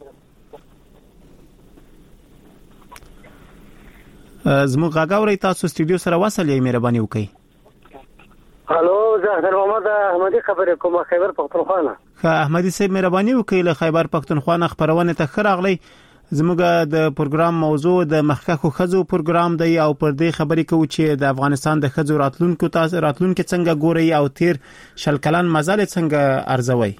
زموږ غاګاوري تاسو استودیو سره وصل یې مهرباني وکړئ. هالو زه محمد احمدی خبرې کوم خیبر پختونخوا. ښه احمدی صاحب مهرباني وکړئ له خیبر پختونخوا خبرونه ته خراغلی زموږ د پروګرام موضوع د مخکخو خزو پروګرام دی او پر دې خبرې کوو چې د افغانستان د خزو راتلونکو تاسو راتلونکو څنګه ګوري او تیر شل کلن مزل څنګه ارزوي.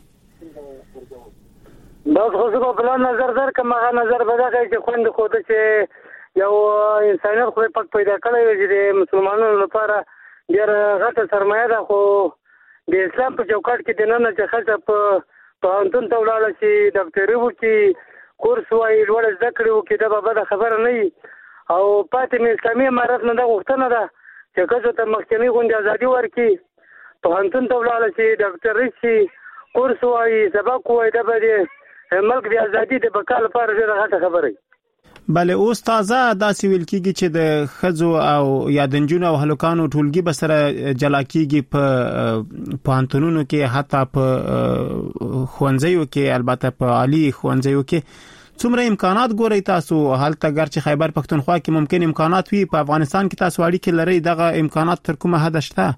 دا خو په بل نظر در کومه نظر بدغه چې خوند خو ته چې یو انسانیت خو پک پیدا کړی چې د مسلمانانو لپاره ډیر غټه سرمایه ده خو د اسلام په چوکاټ کې د نن چې خلک په پوهنتون ته ولاړ شي ډاکټري وکړي کورس وایي لوړ زده کړې وکړي دا به د خبره نه وي او پاتې مې اسلامي امارت نه د غوښتنه ده چې ښځو ته مخکنۍ غونډې ازادي ورکړي پوهنتون ته ولاړ شي ډاکټري شي کورس وایي سبق وایي دا به د ملک د ازادي د بقا لپاره ډېره غټه خبره وي. بله اوس تازه داسې ویل کیږي چې د خزو او یا د جنونو او هلکانو ټولګي به سره جلا کیږي په پانتونونو کې حتی په خوانځیو کې البته په عالی خوانځیو کې څومره امکانات ګوري تاسو حالت اگر چې خیبر پختونخوا کې ممکن امکانات وي په افغانستان کې تاسو اړیکې لري دغه امکانات تر کومه حد شته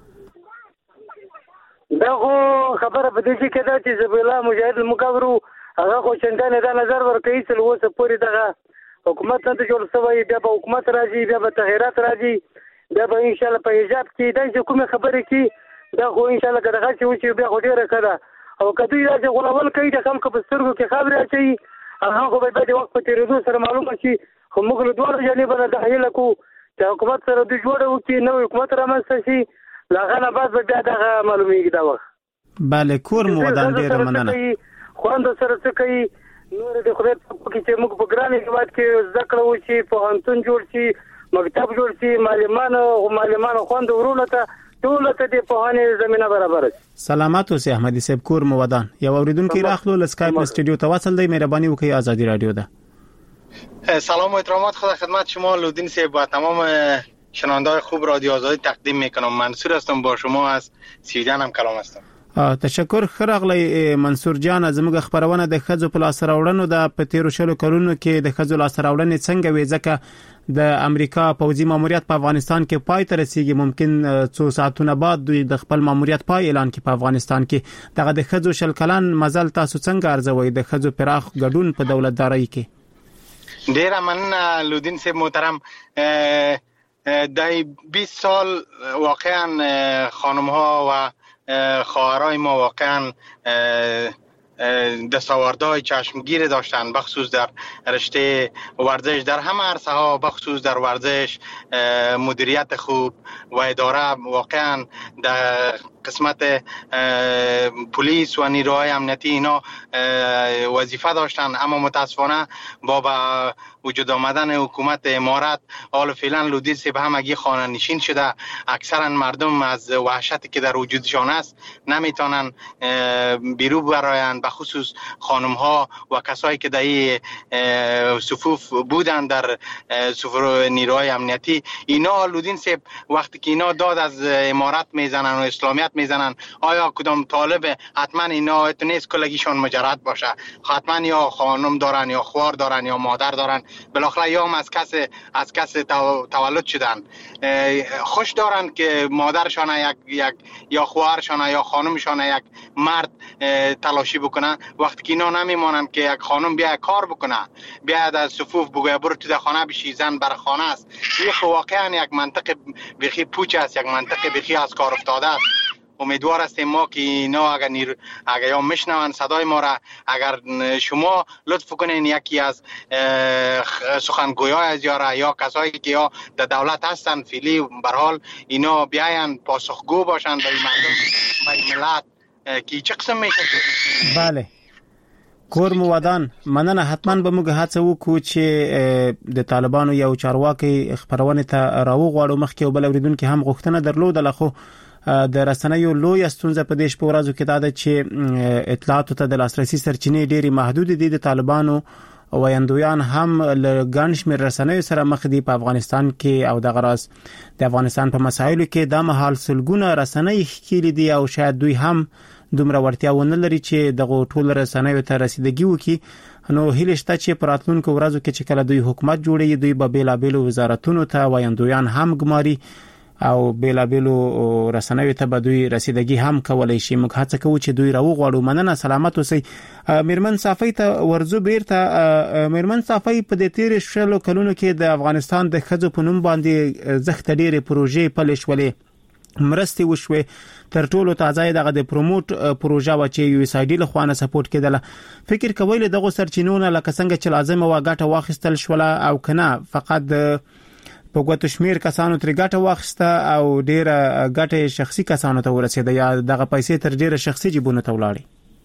دغه خبره په دې کې ده چې زبیلا مجاهد المکبر هغه خو څنګه دا نظر ورکوي چې لوسه پوری دغه حکومت ته جوړ شوی بیا به حکومت راځي بیا به تغیرات راځي بیا به ان شاء الله په ایجاب کې د کومه خبره کې دا خو ان شاء الله کداغه چې بیا خو ډیره کړه او کدی راځي غولول کوي د خلکو په سترګو کې خبره اچي هغه خو به د وخت په تیریدو سره معلومه شي خو موږ له دوه جانبه د هیله کو چې حکومت سره د جوړ وکړي نو حکومت رامنځته شي لاغه نه بعد بیا دغه معلومیږي دا وخت bale کور مو ودان ډیره مننه خوند سره څه کوي نور د خدای په کې چې موږ په ګران هیواد کې ذکر وشي په هنتون جوړ شي مکتب جوړ شي معلمان او معلمان خوند ورونه ته ټول ته د پوهانه زمينه برابر شي سلامات اوسه احمدي صاحب کور مو ودان یو اوریدونکو راخلو ل اسکایپ استودیو ته وصل دی مهرباني وکړئ ازادي رادیو ده سلام و احترامات خدا خدمت شما لودین صاحب با تمام شنونده‌های خوب رادیو آزادی تقدیم میکنم. منصور هستم با شما از سویدن هم کلام هستم. تشکر خرغلی منصور جان زموږ خبرونه د خزو په لاس راوړنو د پتیرو شلو کلونو کې د خزو لاس راوړنې څنګه وې ځکه د امریکا پوځي ماموریت په افغانستان کې پای ته رسیدي ممکن څو ساعتونه بعد دوی د خپل ماموریت پای اعلان کړي په افغانستان کې دغه د خزو شل کلن مزل تاسو څنګه ارزوي د خزو پراخ ګډون په دولتداري کې ډیر مننه لودین صاحب محترم د بیست سال واقعا خانم ها و خواهرای ما واقعا دستاوردهای چشمگیر داشتن بخصوص در رشته ورزش در همه عرصه ها بخصوص در ورزش مدیریت خوب و اداره واقعا در قسمت پلیس و نیروهای امنیتی اینا وظیفه داشتن اما متاسفانه با با وجود آمدن حکومت امارت حال فعلا لودیس به همگی خانه نشین شده اکثرا مردم از وحشتی که در وجودشان است نمیتونن بیرون برآیند به خصوص خانم ها و کسایی که در صفوف بودن در صفوف نیروهای امنیتی اینا لودین سیب وقتی که اینا داد از امارت میزنن و اسلامیت میزنن آیا کدام طالب حتما اینا نیست کلگیشان مجرد باشه حتما یا خانم دارن یا خوار دارن یا مادر دارن بالاخره یا هم از کس از کس تولد شدن خوش دارن که مادرشان یک یک یا خواهرشان یا خانمشان یک مرد تلاشی بکنن وقتی که اینا نمیمانن که یک خانم بیا کار بکنه بیاد از صفوف بگوید برو تو خانه بشی زن بر خانه است یک واقعا یک منطق بخی پوچ است یک منطق بخی از کار افتاده است امیدوار هستیم ما که اینا اگر نیر اگر یا میشنون صدای ما را اگر شما لطف کنین یکی از سخنگویای از یا یا کسایی که یا در دولت هستن فعلی به هر حال اینا بیاین پاسخگو باشن به مردم به ملت که چه قسم میشه. بله کور مو ودان مننه حتما به موږ هڅه وکړو چې د طالبانو یو چارواکي خبرونه ته راوغواړو مخکې او بل اوریدونکو هم غوښتنه درلوده خو د رسنیو لوی ستونزه په دیش په ورځو کې دا ده چې اطلاعاتو ته د لاسرسي سرچینې ډېری محدود دي د طالبانو ویندویان هم له ګڼشمیر رسنیو سره مخ دي په افغانستان کې او د غراس د افغانستان په مسایلو کې د مهال سلګونه رسنۍ خېلې دي او شاید دوی هم دومره ورتیا ونه لري چې دغه ټول رسنیو ته رسیدګي وکړي نو هیله شته چې پراتلونکو ورځو کې چې کله دوی حکومت جوړي دوی به بیلابیلو وزارتونو ته ویندویان هم ګماري او بیلابیلو رسنیو ته به دوی رسیدګي هم کولای شي موږ هڅه کوو چې دوی راوغواړو مننه سلامت اوسئ میرمن صافی ته ورزو بیرته میرمن صافی په دې تیر شلو کلونو کې د افغانستان د خځو په نوم باندې زخت ډېرې پروژې پلې شولې مرستې وشوي تر ټولو تازه دغه د پروموټ پروژه و چې یو اس ای ډی له خوانه سپورټ کېدله فکر کوي له دغه سرچینونه لکه څنګه چې لازمه و غټه واخیستل شوله او کنه فقط په ګوتو شمیر کسانو تر غټه واخسته او ډیره غټه شخصي کسانو ته ورسېده یا دغه پیسې تر ډیره شخصي جیبونو ته ولاړې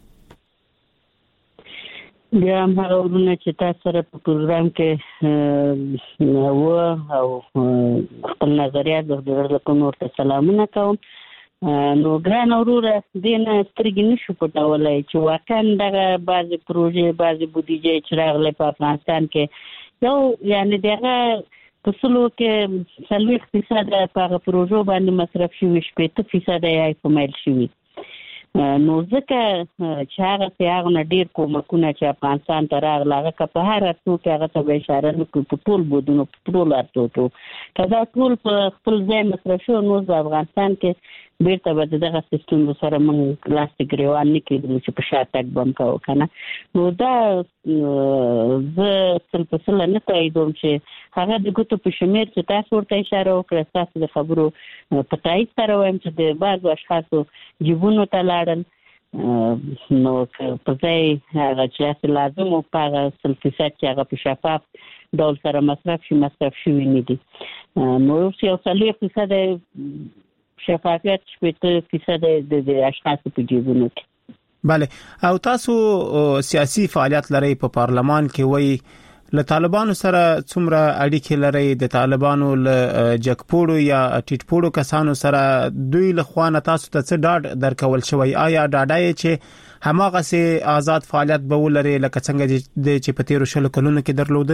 بیا هم هغه ورونه چې تاسو سره په پروګرام کې و او خپل نظریات د کوم ورته سلامونه کوم نو ګران وروره دینه سترګې نشو پټولای چې واقعا دغه بعضی پروژې بعضی بودیجه چې راغلي په افغانستان کې یو یعنی دغه په سلو کې څلوېښت فیصده په هغه پروژو باندې مصرف شوي، شپېته فیصده یې په میل شوي. نو ځکه چې هغه هغه نه ډېر کومکونه چې افغانستان ته راغله هغه که په هر ارتو کې هغه ته به اشاره نه کړو، په ټول بودونو په ټول ارتو کې که دا ټول په خپل ځای مصرف شو نو په افغانستان کې بیرته به دغه سیستم سره موږ لاس ګریوان نه کېدلو چې په شا تګ به هم کوو که نه. نو دا زه سل په سله نه تاییدوم چې هغه د ګوتو په شمېر چې تاسو ورته اشاره وکړه، ستاسو د خبرو په تایید سره وایم چې د بعضو اشخاصو جیبونو ته لاړل، نو په ځای هغه چې هسې لازم و په هغه سل فیصد چې هغه په شفاف ډول سره مصرف شي مصرف شوي نه دي. نو اوس یو څلوېښت فیصده شفافیت، شپېته فیصده د اشخاصو په جیبونو کې. بله، او تاسو سیاسي فعالیت لرئ په پارلمان کې، وایي له طالبانو سره څومره اړیکې لرئ؟ د طالبانو له جګپوړو یا ټیټپوړو کسانو سره دوی له خوا نه تاسو ته څه ډاډ درکول شوی؟ آیا ډاډه یې چې هماغسې آزاد فعالیت به ولرئ لکه څنګه چې په تېرو شلو کلونو کې درلوده؟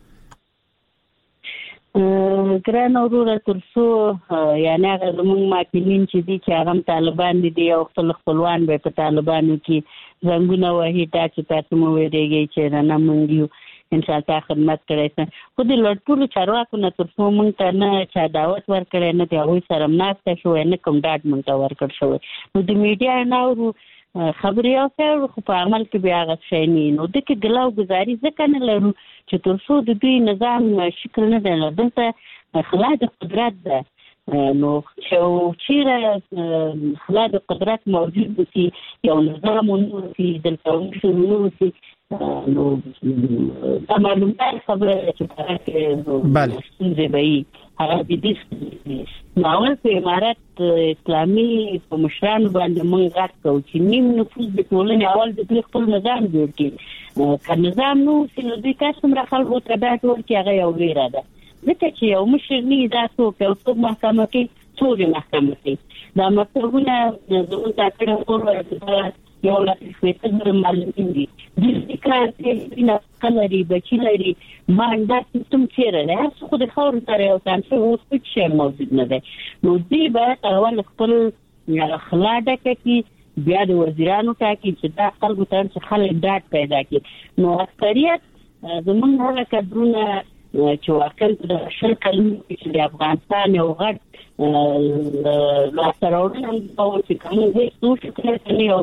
ګران وروره، تر څو یعنې هغه زموږ ماکلین چې دي چې هغه هم طالبان دي او خپل خپلوان به په طالبانو کې زنګونه وهي دا چې تاسو مو ویرېږئ چې نه موږ یو انشاءالله تا خدمت کړی شم. خو د ټولو چارواکو نه تر څو موږ ته نه چا دعوت ورکړی، نه د هغوی سره ناسته شوی، نه کوم ډاډ موږ ته ورکړ شوی. نو د میډیا نه اورو خبرې او خبرې، خو په عمل کې بیا هغه شی نه. نو دغه ګلا او ګزاري ځکه نه لرو چې تر څو د دوی نظام شکل نه دی، دلته خلا د قدرت ده. نو چې چیرې خلا د قدرت موجود وي، یو نظام ونوسي، دلته ونشي ونوسي، نو دا معلومات خبره چې پراکې بله ستونزې به وي. هغه د دې ناول په امارت اسلامي په مشرانو باندې موږ غږ کوو چې نیم نفوذ د ټولنې اول د دوی خپل نظام جوړ کړي. که نظام نه اوسي نو دوی که څومره خلکو ته دا ټول کړي هغه یو ویره ده. ځکه چې یو مشر نه دا څوک یو څوک محکمه کوي، څوک محکمه کوي. دا مکتبونه زموږ ټاکلي کور یو لس شپېته زره معلمین دي، دوی کار کوي، نفقه لري، بچي لري، مان دا سیستم چیرې دی؟ هر څه خو د خاورو سره یو شان شوی، اوس هېڅ شی موجود نه دی. نو دوی باید اول خپل خلا ډکه کړي، بیا د وزیرانو ټاکي چې دا خلکو ته چې خلک ډاډ پیدا کړي. نو اکثریت زموږ هغه کډرونه چې واقعا د شل کلونو کې چې د افغانستان یو غټ لاسته راوړنه او چې کوم ځای څو شکل یو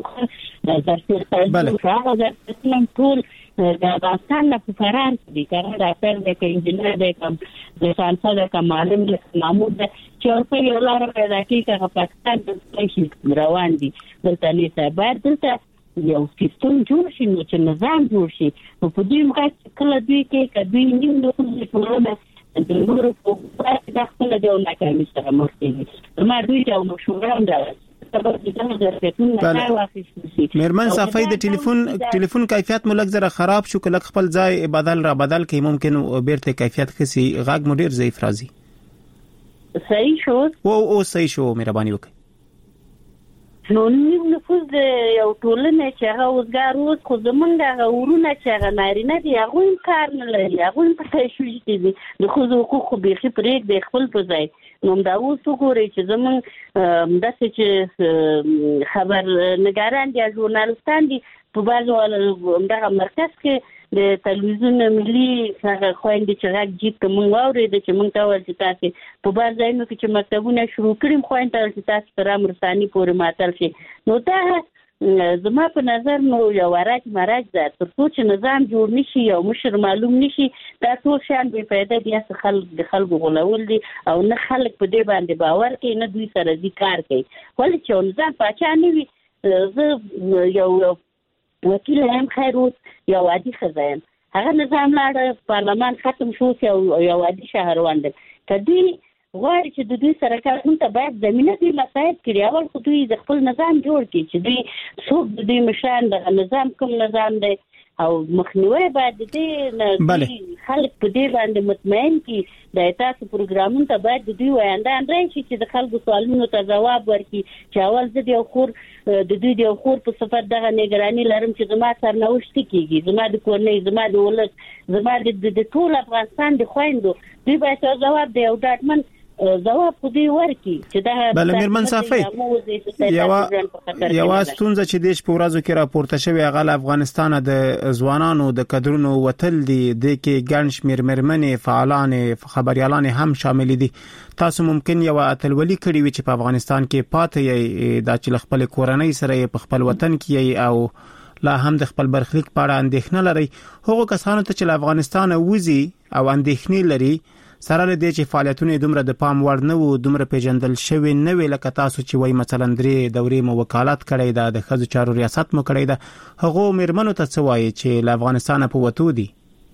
درسي هغه درسونه ټول د افغانستان نه په فرار دي، که ډاکټر دی، که انجینر دی، که د سانسه دی، که معلم دی، که مامور دی، چې ورته یو لاره پیدا کړي که هغه پاکستان دلته روان دي دلته نیسه. باید دلته یو سیستم جوړ شي، نو چې نظام جوړ شي. نو په دوی مقایسه کله دوی کې که دوی نیم نفوذ د ټولنه د نورو په برخه کې خپله د یو ناکامي سره مخ کېږي. ما دوی ته یو مشوره هم ده میرمن صافی، د ټلیفون ټلیفون کیفیت مو لږ زره خراب شو، که لږ خپل ځای بدل را بدل کړئ ممکن بیرته کیفیت ښه شي. غږ مو ډېر ضعیف راځي. صحیح شو؟ او او صحیح شو، مهرباني وکړئ. نو نیم نفوذ یو ټولنه چې هغه وزګار اوس، خو زمونږ هغه ورونه چې هغه نارینه دي هغوی هم کار نه لري، هغوی هم په تشویش دي، د ښځو حقوق خو بیخي پرېږدي خپل په ځای. نو همدا اوس وګورئ چې زمونږ داسې چې خبرنګاران دي یا ژورنالستان دي په بعضو همدغه مرکز کې د تلویزیون ملي هغه خویندې چې غږ جیب که موږ واورېده چې موږ ته وویل چې تاسې په بعض ځایونو کې چې مکتبونه شروع کړي خویند ته چې تاسې تر امرساني پورې ماتل شي. نو دا زما په نظر نو یو راج مراج ده، تر څو چې نظام جوړ نشي، یو مشر معلوم نشي، دا ټول شیان بې فایده دي. هسې خلک د خلکو غولول دي او نه خلک په دې باندې باور کوي، نه دوی سره دي کار کوي. ولې چې یو نظام پاچا نه وي، زه یو وکیل هم خیر اوس یو عادي ښځه یم، هغه نظام لاړه، پارلمان ختم شو، یو عادي شهروان دی. که دوی غواړي چې د دوی سره کار موږ ته باید زمینه دوی مساعد کړي. اول خو دوی د خپل نظام جوړ کړي چې دوی څوک د دوی مشران، دغه نظام کوم نظام دی او مخنیوی باید د دې نه خلک په دې باندې مطمئن کی د تاسو پروګرامونو ته باید د دوی وایندان راشي چې د خلکو سوالونو ته جواب ورکړي چې اول زه د خور د دوی د خور په صفت دغه نگرانی لرم چې زما سرنوشت کیږي زما د کورنۍ زما د ولس زما د ټول افغانستان د خويندو دوی باید جواب دی او ډاډمن جواب خو دی ورکی چې دا بل میرمن صافی یو یو ستونزه چې دیش په ورځو کې راپورته شوی غل افغانستان د ځوانانو د کډرونو وتل دي د کې ګڼ شمیر مرمنې فعالان خبريالان هم شامل دي تاسو ممکن یو اتلولي کړی وي چې په افغانستان کې پاتې یې د چل خپل کورنۍ سره په خپل وطن کې او لا هم د خپل برخلیک په اړه اندېښنه لري هغه کسانو ته چې افغانستان وځي او اندېښنې لري سره لدې چې فعالیتونه دومره د پام وړ نه وو دومره پیژندل شوی نه وی لکه تاسو چې وای مثلا درې دورې مو وکالت کړی دا د خزو چارو ریاست مو کړی دا هغه مرمنو ته څه وایي چې له افغانستان په وته دي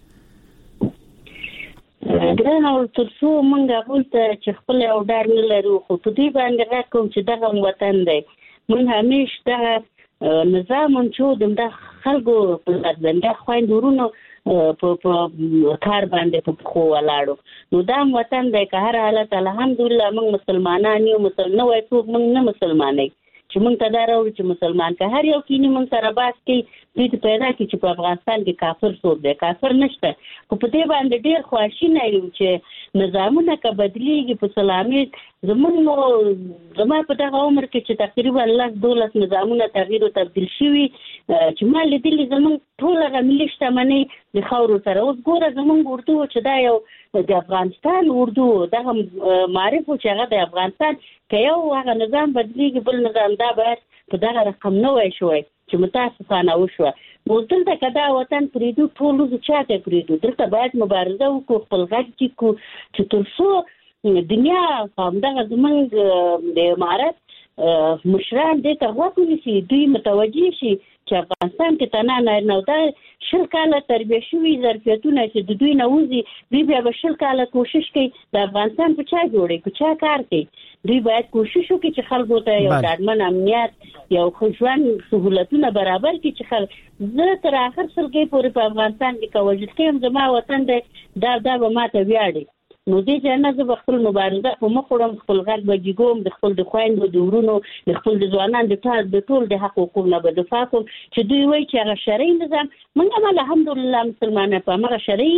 ګرانه ترڅو مونږه ولته چې خپل او ډار نه لرو خو په دې باندې راکوم چې دغه وطن دی مونږ همیشه دغه نظام چې د خلکو په ځنده خويندورونو په په کار باندې په خو ولاړو نو دا وطن د هر حالت الحمدلله موږ مسلمانان یو مسلمان وای څوک موږ نه مسلمانای چې موږ ته دا راوړي چې مسلمان که هر یو کینی موږ سره باس کې دې پیدا کی چې په افغانستان کې کافر څوک دی کافر نشته خو په دې باندې ډیر خواشینه یو چې نظامونه که بدلیږي په سلامي زمونږ زما په دغه عمر کې چې تقریبا لاس دولس نظامونه تغییر او تبديل شوي چې ما لیدلې زمونږ ټول هغه ملي شتمنۍ د خاورو سره اوس ګوره زمونږ اردو چې دا یو د افغانستان اردو دغه معرف چې هغه د افغانستان که یو هغه نظام بدلیږي بل نظام دا باید په دغه رقم نه وای شوی چې متاسفانه وشوه نو دلته که دا وطن پرېږدو ټول زه چاته پرېږدو دلته باید مبارزه وکړو خپل غږ ټیکو چې تر څو دنیا همدغه زمونږ د امارت مشران دې ته غوږ ونیسي دوی متوجه شي چې افغانستان کې تنه نه دا شل کاله تربیه شوي ظرفیتونه چې د دوی نه وځي دوی بیا به شل کاله کوشش کوي د افغانستان په چا جوړي په چا کار کوي دوی باید کوشش وکړي چې خلکو ته یو ډاډمن امنیت یو خوشوان سہولتونه برابر کړي چې خلک زه تر اخر سلګي پورې په افغانستان کې کوجل کوم زما وطن دی دا دا به ماته ویاړي نو دې جنا زه خپل مبارزه په مخ وړم خپل غږ بجګوم د خپل د خويندو د ورونو د خپل د ځوانانو د ټول د ټول د حقوقو نه به دفاع کوم چې دوی وایي چې هغه شرعي نظام موږ هم الحمدلله مسلمانانه په هغه شرعي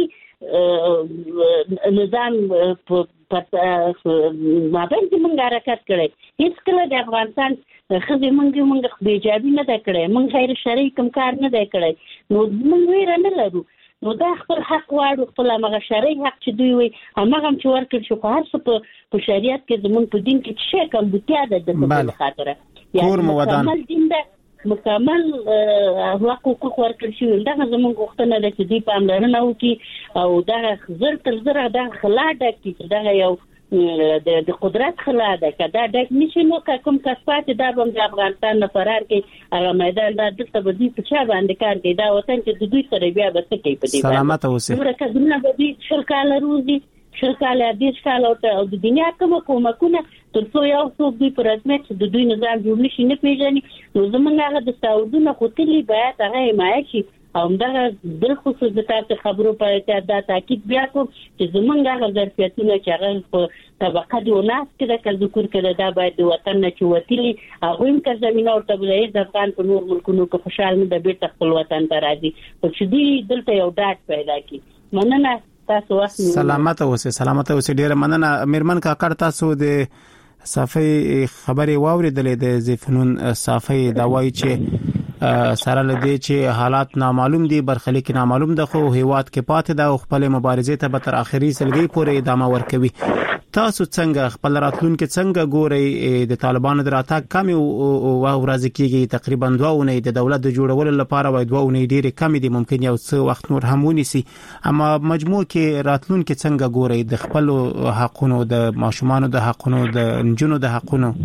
نظام په ما باندې موږ حرکت کړی هیڅ کله د افغانستان خزي موږ موږ بیجابي نه دا کړی موږ غیر شرعي کوم کار نه دا کړی نو موږ ویره نه لرو نو دا خپل حق واړو خپل هغه شرعي حق چې دوی وي هغه هم چې ورکړي شو په هر څه په شریعت کې زمون په دین کې چې کوم بوتیا ده د خپل خاطره کور مودان مکمل دین ده مکمل حقوق ورکړي شو دا زمون غوښتنه ده چې دوی پاملرنه وکړي او دا زر تر زر دا خلاده کې دا یو د د قدرت خلا ده کدا د نشي نو کوم کسبات دا بم د افغانستان نه فرار کوي هغه میدان دا د څه بدی په چا باندې کار کوي دا وطن چې د دوی سره بیا به څه کوي په دې سلامت اوسه ورکه دنیا به دې شرکاله روزي شرکاله دې شاله او د دنیا کوم کومکونه تر څو یو څوک دوی پر رسمیت د دوی نظام جوړ نشي نه پیژني نو زمونږ هغه د سعودونو خپلې باید هغه حمایت شي او دا بل خصوص د تاسو خبرو په اړه دا تاکید بیا کوم چې زمونږ هغه ظرفیتونه چې هغه په طبقه د وناس کې د کل ذکر کړه دا باید د وطن نه چوتلی هغه هم که زمينه او تبلیغ د افغان په نور ملکونو کې خوشاله نه د بیرته خپل وطن ته راځي او چې دی دلته یو ډاټ پیدا کی مننه تاسو وخت سلامت اوسه سلامت اوسه ډیر مننه میرمن کاکړ تاسو د صافي خبري واوریدلې د زفنون صافي دا وایي چې سره لدی چې حالات نامعلوم دي برخلیک نامعلوم ده خو هیواد کې پاتې ده او خپل مبارزې ته به تر اخري سلګي پورې ادامه ورکوي تاسو څنګه خپل راتلون کې څنګه ګوري د طالبانو دراتګ کم او ورځ کېږي تقریبا دوه اونۍ د دولت د جوړولو لپاره وای دوه اونۍ ډېر کم دي ممکن یو څه وخت نور هم ونیسي اما مجموع کې راتلون کې څنګه ګوري د خپل حقونو د ماشومان د حقونو د جنونو د حقونو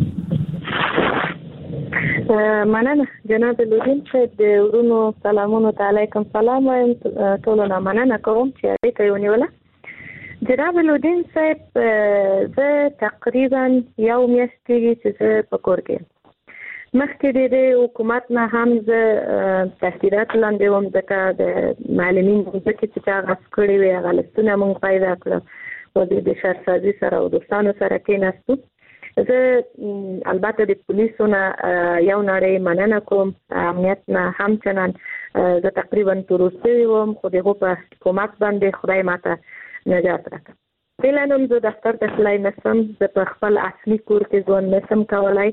مننه جناب لودین صاحب د ورونو سلامونه علیکم سلام وایم ټول نه مننه کوم چې اړیکه یې ونیوله جناب لودین صاحب زه تقریبا یو میاشت کېږي چې زه په کور کې مخکې د حکومت نه هم ز تحقیقات لاندې وم ځکه د معلمین ځکه چې هغه کړی وي هغه لستونه موږ پیدا کړو او د شهرسازي سره او دوستانو سره کېناستو. زه البته د پولیسو نه یو نړۍ مننه کوم، امنیت نه هم چنان زه تقریبا تر اوسه وم، خو دغه په حکومت باندې خدای ماته نجات راکړ. بل نوم زه دفتر ته تلای نشم، زه په خپل اصلي کور کې ژوند نشم کولای.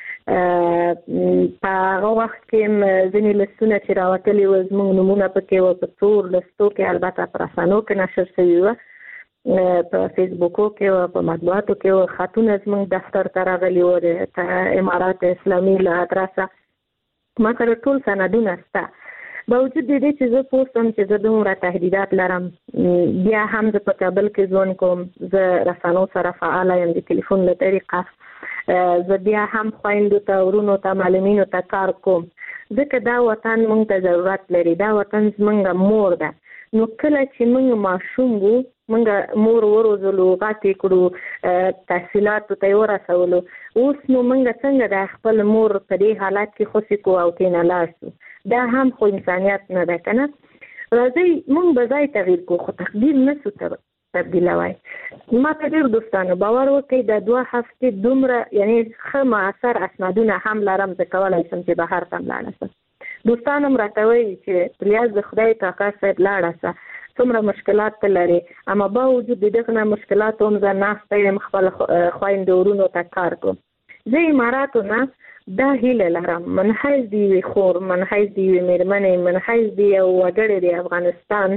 په هغه وخت کې ځینې لستونه چې راوتلي وو زموږ نومونه پکې وو په تور لستو کې، البته په رسنیو کې نشر شوي وو، په فیسبوکو کې او په مطبوعاتو کې او خاتون زموږ دفتر ته راغلي وو د امارات اسلامي له ادرسه. ما سره ټول سندونه شته، باوجود دې چې زه پوښتم چې زه دومره تهدیدات لرم، بیا هم زه په کابل کې ژوند کوم، زه رسنیو سره فعال یم د ټلیفون له طریقه، زه بیا هم خویندو ته ورونو ته معلمینو ته کار کوم، ځکه دا وطن موږ ته ضرورت لري، دا وطن زموږ مور ده. نو کله چې موږ ماشوم وو موږ مور وروزلو، غاتې کړو، تحصیلاتو ته یې ورسولو، اوس نو موږ څنګه د خپل مور په دې حالت کې خوشې کو او تېنه لاړ شو؟ دا هم خو انسانیت نه ده که نه؟ راځئ موږ به ځای تغییر کو، خو تقدیر نه شو تبدیلوای. ما ته ډېر دوستانو باور وکړئ د دوه هفتې دومره یعنی ښه مؤثر اسنادونه هم لرم، زه کولی شم چې بهر ته هم لاړه شم. دوستان هم راته وایي چې پلیاز د خدای کاکا صاحب لاړه شه، څومره مشکلات ته لري، اما باوجود د دغه نه مشکلاتو هم زه ناسته یم خپل خویندو ورونو ته کار کوم. زه اماراتو نه دا هیله لرم، منحیز دی وي خور، منحیز دی وي مېرمنې، منحیز دی یو وګړی د افغانستان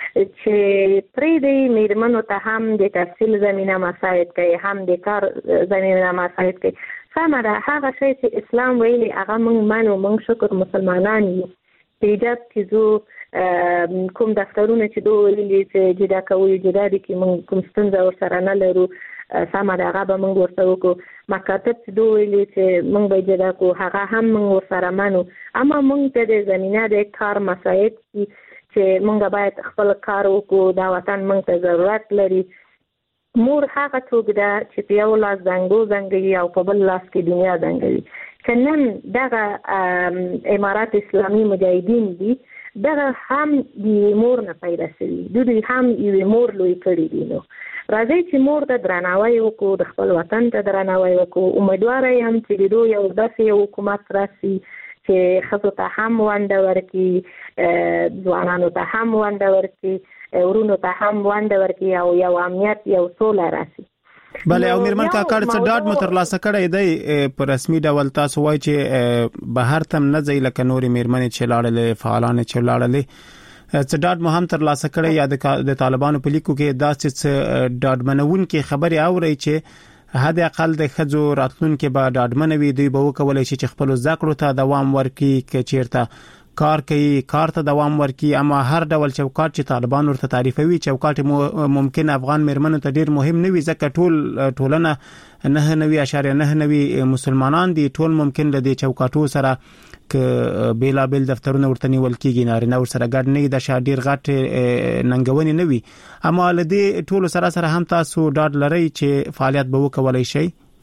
چې پرېږدي مېرمنو ته هم د تحصیل زمینه مساعد کوي، هم د کار زمینه مساعد کوي. سمه ده، هغه شی چې اسلام ویلي هغه موږ منو، موږ شکر مسلمانان یو. په حجاب کې زه کوم دفترونه چې دوی ویلي چې جدا کوي، جدا دي کې موږ کوم ستونزه ورسره نه لرو، سمه ده هغه به موږ ورته وکړو. مکاتب چې دوی ویلي چې موږ به جدا کوو هغه هم موږ ورسره منو، اما موږ ته د زمینه د کار مساعد دي چې موږ باید خپل کار وکړو، دا وطن موږ ته ضرورت لري. مور هغه څوک ده چې په یو لاس زنګو زنګوي او په بل لاس کې دنیا زنګوي. که نن دغه امارات اسلامي مجاهدین دي، دغه هم د مور نه پیدا شوي، دوی هم یوې مور لوی کړي دي. نو راځئ چې مور ته درناوی وکړو، د خپل وطن ته درناوی وکړو. امیدواره یم چې د دوی یو داسې یو حکومت راشي چې ښځو ته هم ونډه ورکړي، ځوانانو ته هم ونډه ورکړي، ورونو ته هم ونډه ورکړي او یو امنیت یو سوله راشي. بله، او میرمن کاکړ څه ډاډ مو ترلاسه کړی دی په رسمي ډول؟ تاسو وایي چې بهر ته نه ځئ لکه نورې میرمنې چې لاړلې، فعالانې چې لاړلې، څه ډاډ مو هم ترلاسه کړی یا د طالبانو په لیکو کې داسې څه ډاډمنونکې خبرې اورئ چې حد اقل د ښځو راتلونکي به ډاډمنه وي، دوی به وکولی شي چې خپلو زده کړو ته دوام ورکړي، که چیرته کار کوي کار ته دوام ورکړي؟ اما هر ډول چوکاټ چې طالبان ورته تعریفوي چوکاټ ممکن افغان میرمنو ته ډیر مهم نه وي، ځکه ټول ټولنه نه نوي اشاریه نه نوي مسلمانان دي، ټول ممکن له دې چوکاټو سره ک بیلا بیل دفترونه ورته نیول کیږي، نارینه ور سره ګډ نه د شا ډیر غټ ننګونې نه وي. اما له دې ټول سره سره هم تاسو ډاډ لرئ چې فعالیت به وکولای شي؟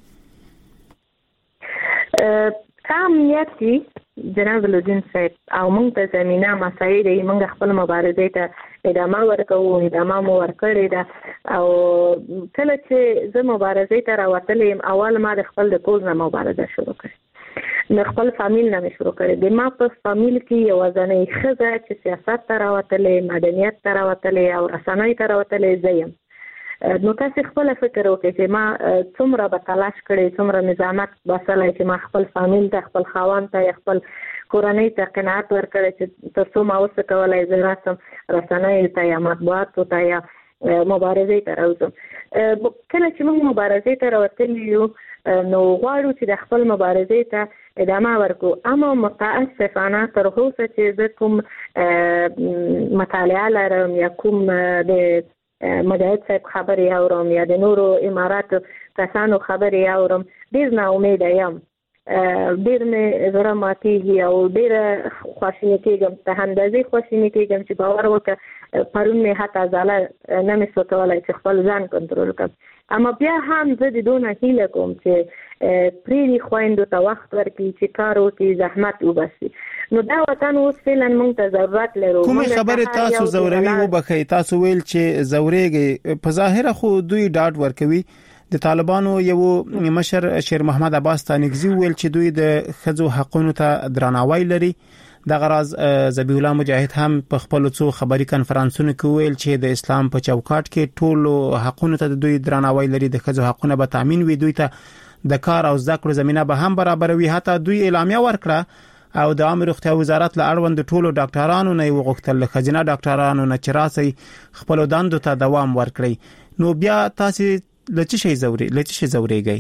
امنیتي جناب لودین صاحب او موږ ته زمینه مساعد یې، موږ خپل مبارزې ته ادامه ورکوو، ادامه مو ورکړې ده. او کله چې زه مبارزې ته راوتلی یم، اول ما د خپل د کور نه مبارزه شروع کړې، د خپل فامیل نه مې شروع کړې. د ما په فامیل کې یوازینۍ ښځه چې سیاست ته راوتلې، مدنیت ته راوتلې او رسنۍ ته راوتلې زه یم. نو تاسو خپل فکر وکړئ چې ما څومره به تلاش کړی، څومره نظامت باسلی چې ما خپل فامیل ته، خپل خاوند ته، خپل کورنۍ ته قناعت ورکړی چې تر څو ما اوسه کولی زه راسم رسنیو ته یا مطبوعاتو ته یا مبارزې ته راوځم. کله چې موږ مبارزې ته راوتلي یو نو غواړو چې د خپل مبارزې ته ادامه ورکړو، اما متاسفانه تر اوسه چې زه کوم مطالعه لرم یا کوم د مجاهد صاحب خبرې اورم یا د نورو اماراتو کسانو خبرې اورم، ډېر نا امیده یم ډیر مې زړه ماتېږي او ډیر خواشینی کېږم، ته اندازې خواشینی کېږم چې باور وکړه پرون مې حتی ځاله نه مې سو کولای چې خپل ځان کنټرول کړم. اما بیا هم زه د دونه هیله کوم چې پرېږدي خویندو ته وخت ورکړي چې کار وکړي، زحمت وباسي. نو دا وطن اوس فعلا موږ ته ضرورت لرو. کومې خبرې تاسو زوروي وبخښئ؟ تاسو ویل چې زورېږي، په ظاهره خو دوی ډاډ ورکوي. د طالبانو یو مشر شیر محمد عباس تانګزي ویل چې دوی د ښځو حقوقو ته درناوی لري. د غراز ذبیح الله مجاهد هم په خپل څو خبري کانفرنسونو کې ویل چې د اسلام په چوکاټ کې ټول حقوقو ته دوی درناوی لري، د ښځو حقوقونه به تامین وي، دوی ته د کار او زده کړو زمينه به هم برابروي. حتی دوی اعلامیه ورکړه او د عامه روغتیا وزارت له اړوند ټولو ډاکټرانو نه وغوښتل خزینه ډاکټرانو نه چې راسي خپل دندو ته دوام ورکړي. نو بیا تاسو لچې شي زوري لچې شي زوريږي؟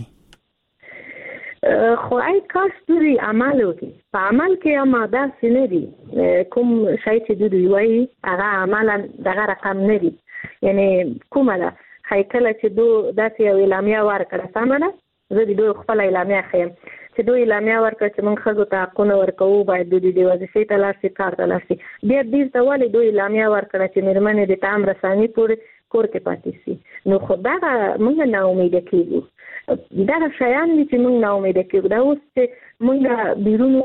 خو آی کاش دوی عمل وکړي. په عمل کې هم دا سينري کوم شای چې دوی وایي هغه عملا دغه رقم نه دي. یعنی کومه ده هیکله چې دوی داسې یو اعلامیه ورکړه سمه ده. زه د دوی خپل اعلامیه خیم چې دوی اعلامیه ورکړه چې موږ ښځو ته حقونه ورکوو، باید دوی د وظیفې ته لاړ شي، کار ته لاړ شي. بیا بیرته ولې دوی اعلامیه ورکړه چې مېرمنې د تعام رساني پورې کور کې پاتې شي؟ نو خو دا موږ نه امیده کېږو. دا شیان دي چې موږ نه امیده کېږو. دا اوس چې موږ بیرون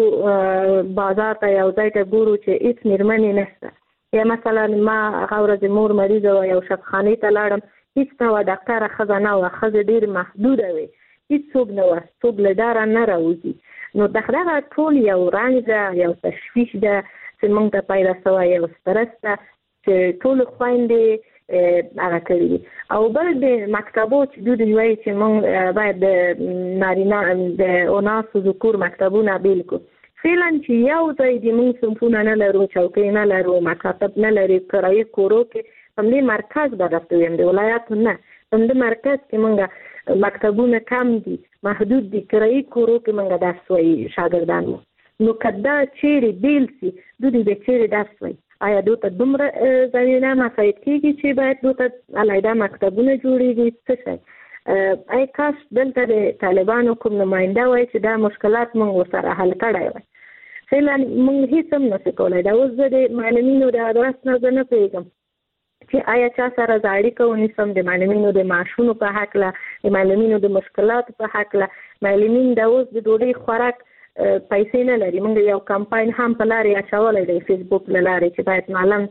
وځو بازار ته یو ځای ته ګورو چې هیڅ مېرمنې نشته، یا مثلا ما هغه ورځ مور مریضه وه، یو شفخانې ته لاړم، هیڅ ډول ډاکټره ښځه نه وه، ښځې ډېرې محدوده وې، هیڅ څوک نه وه، څوک له ډاره نه راوځي. نو دغه ټول یو رنځ ده، یو تشویش ده چې موږ ته پیدا شوی، یو سترس ده چې ټولو خویندې هغه کړي دي. او بل د مکتبو چې دوی وایي چې موږ باید د نارینه د اوناسو ذکور مکتبونه بیل کړو. فعلا چې یو ځای د موږ صنفونه نه لرو، چوکۍ نه لرو، مکاتب نه لري، کرایي کورو کې همدې مرکز به درته ویم د ولایاتو نه، همدې مرکز کې موږ مکتبونه کم دي، محدود دي، کرایي کورو کې موږ درس وایي شاګردان. نو که دا چیرې بیل سي دوی به چیرې درس وایي؟ آیا دوی ته دومره زمینه مساعد کېږي چې باید دوی ته علیحده مکتبونه جوړېږي؟ څه شی ای کاش دلته د طالبانو کوم نماینده وای چې دا مشکلات موږ ورسره حل کړی وای. فعلا موږ هیڅ هم نشو کولی. دا اوس زه د معلمینو د ادرس نه زه نه پوهېږم چې آیا چا سره زه اړیکه ونیسم د معلمینو د معاشونو په هکله، د معلمینو د مشکلاتو په هکله. معلمین دا اوس د ډوډۍ خوراک پیسې نه لري. موږ یو کمپاین هم په لارې اچولی دی فیسبوک له لارې چې باید معلم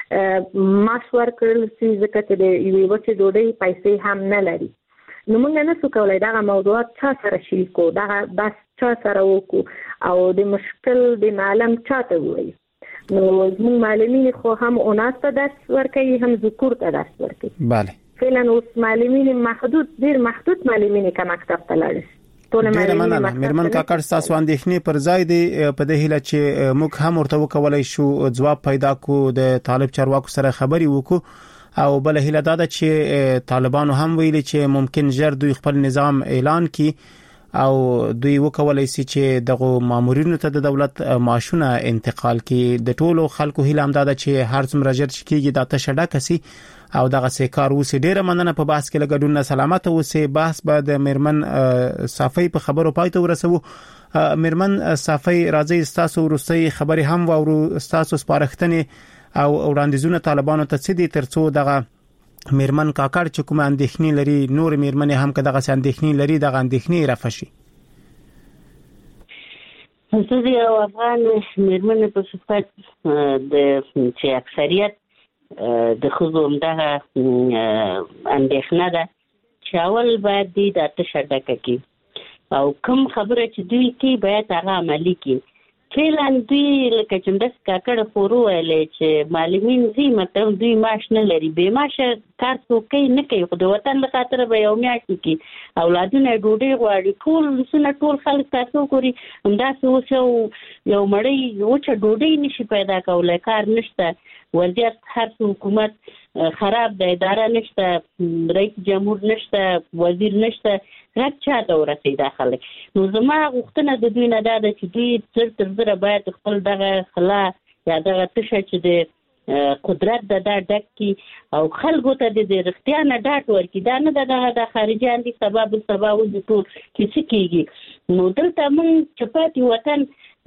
ته معاش ورکړل شي، ځکه چې د یوې وچې ډوډۍ پیسې هم نه لري. نو موږ نه شو کولی دغه موضوعات چا سره شریک کړو، دغه بحث چا سره وکړو او د مشکل د معلم چا ته ووایو. نو زموږ معلمین خو هم اوناس ته درس ورکوي، هم ذکور ته درس ورکوي. بله فعلا اوس معلمین محدود، ډېر محدود معلمین که مکتب ته لاړ شي. ډیره مننه میرمن کاکړ، تاسو اندېښنې پر ځای دی. په دې هیله چې موږ هم ورته وکولای شو ځواب پیدا کو، د طالب چارواکو سره خبري وکړو. او بل هیله دا ده چې طالبانو هم ویلي چې ممکن ژر دوی خپل نظام اعلان کړي او دوی وکولای شي چې دغه مامورینو ته د دولت معاشونه انتقال کړي. د ټولو خلکو هیله هم دا ده چې هر څومره ژر کېږي دا تشه ډکه سي او دغه سیکار وسی. ډیره مننه په بحث کې لګډون سلامت اوسه. بحث به د میرمن صافی په خبرو پای ته ورسو. میرمن صافی راځي تاسو ورسې خبري هم وورو، تاسو سپارښتنه او وړاندیزونه طالبانو ته څه دي ترڅو دغه میرمن کاکړ چې کوم اندېښنې لري نور میرمن هم که دغه اندېښنې لري دغه اندېښنې رافشي؟ زه یو افغان میرمن په صفت د چې اکثریت د ښځو همدغه اندېښنه ده چې اول باید دوی دا تشه ډکه کړي او کوم خبره چې دوی کوي باید هغه عملي کړي. فعلا دوی لکه چې همداسې کاکړه خور وویلې چې معلمین ځي مطلب دوی معاش نه لري، بې معاشه کار څوک کوي نه کوي، خو د وطن له خاطره به یو میاشت کړي، اولادونه ډوډۍ غواړي، ټول سونه ټول خلک تاسو وګوري همداسې اوس یو یو مړی وچه ډوډۍ نشي پیدا کولی، کار نشته، وضعیت هر حکومت خراب ده، اداره نشته، رئیس جمهور نشته، وزیر نشته، غږ چاته ورسي دا خلک. نو زما غوښتنه د دوی نه دا ده چې دوی تر تر زره باید خپل دغه خلا یا دغه تشه چې د قدرت د دا ډک کی او خلکو ته د رښتیا نه ډاټ ورکړي دا نه د د خارجيان دي سبب سبب د ټول کیسه کیږي نو دلته موږ چپاتي وطن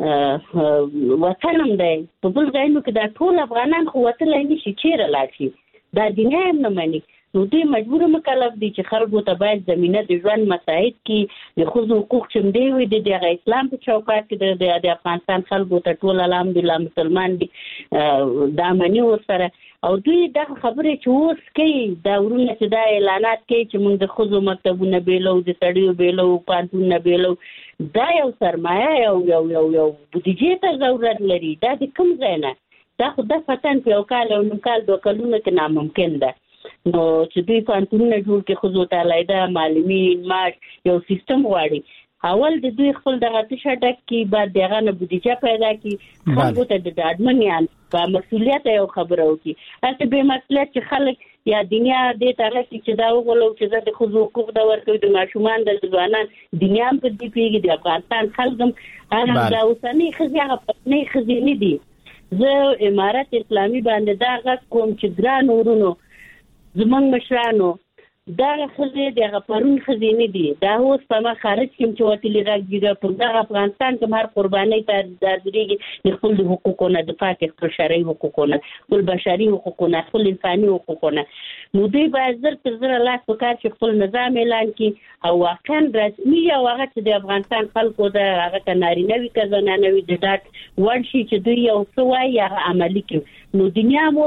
وطن هم دی په بل ځای نو کې دا ټول افغانان خو وطن لای نشي چیرې لاړ شي دا دنیا هم نه مانی نو دوی مجبور مکلف دي چې خلکو ته باید زمينه د ژوند مساعد کی د خود حقوق چې دی وي د دغه اسلام په چوکاټ کې د افغانستان خلکو ته ټول الحمدلله مسلمان دي دا منی ورسره او دوی دا خبره چې اوس کوي دا ورونه چې دا اعلانات کوي چې موږ د خود مکتبونه بیلو د سړیو بیلو پانتونه بیلو دا یو سرمایه یو یو یو یو بودیجه ته ضرورت لري دا د کوم ځای نه دا خو د فتن په یو کال او نو کال دوه کلونه کې ناممکن ده نو چې دوی پانتونه جوړ کې خو تعالی دا معلمین ماش یو سیستم غواړي اول د دوی خپل دغه تشډک کې بعد دغه نه بودیجه پیدا کی خلکو ته د ادمنیان په مسولیت یو خبره وکي اته به مسولیت چې خلک یا دنیا دې طرف چې دا وغولو چې د خود حقوق د ورکوي د ماشومان د ځوانان دنیا په دې پیږي د افغانستان خلکم هغه دا اوسنی خزیغه پنه خزینه دي زه امارات اسلامي باندې دا غږ کوم چې ګران ورونو زمونږ مشرانو دا خزه د غپرون خزینه دي دا اوس په ما خارج کوم چې وتلی راګیږي په دغه افغانستان کې هر قرباني ته د درېږي د خپل حقوقونو د پاتې خپل شرعي حقوقونو خپل بشري حقوقونو خپل انساني حقوقونو نو دوی باید زر تر زر لاس وکړي چې خپل نظام اعلان کړي او واقعا رسمي یو هغه چې د افغانستان خلکو د هغه کناري نوي کزنه نوي د ډاټ ورشي چې دوی یو څه وایي هغه عملي کړي نو دنیا مو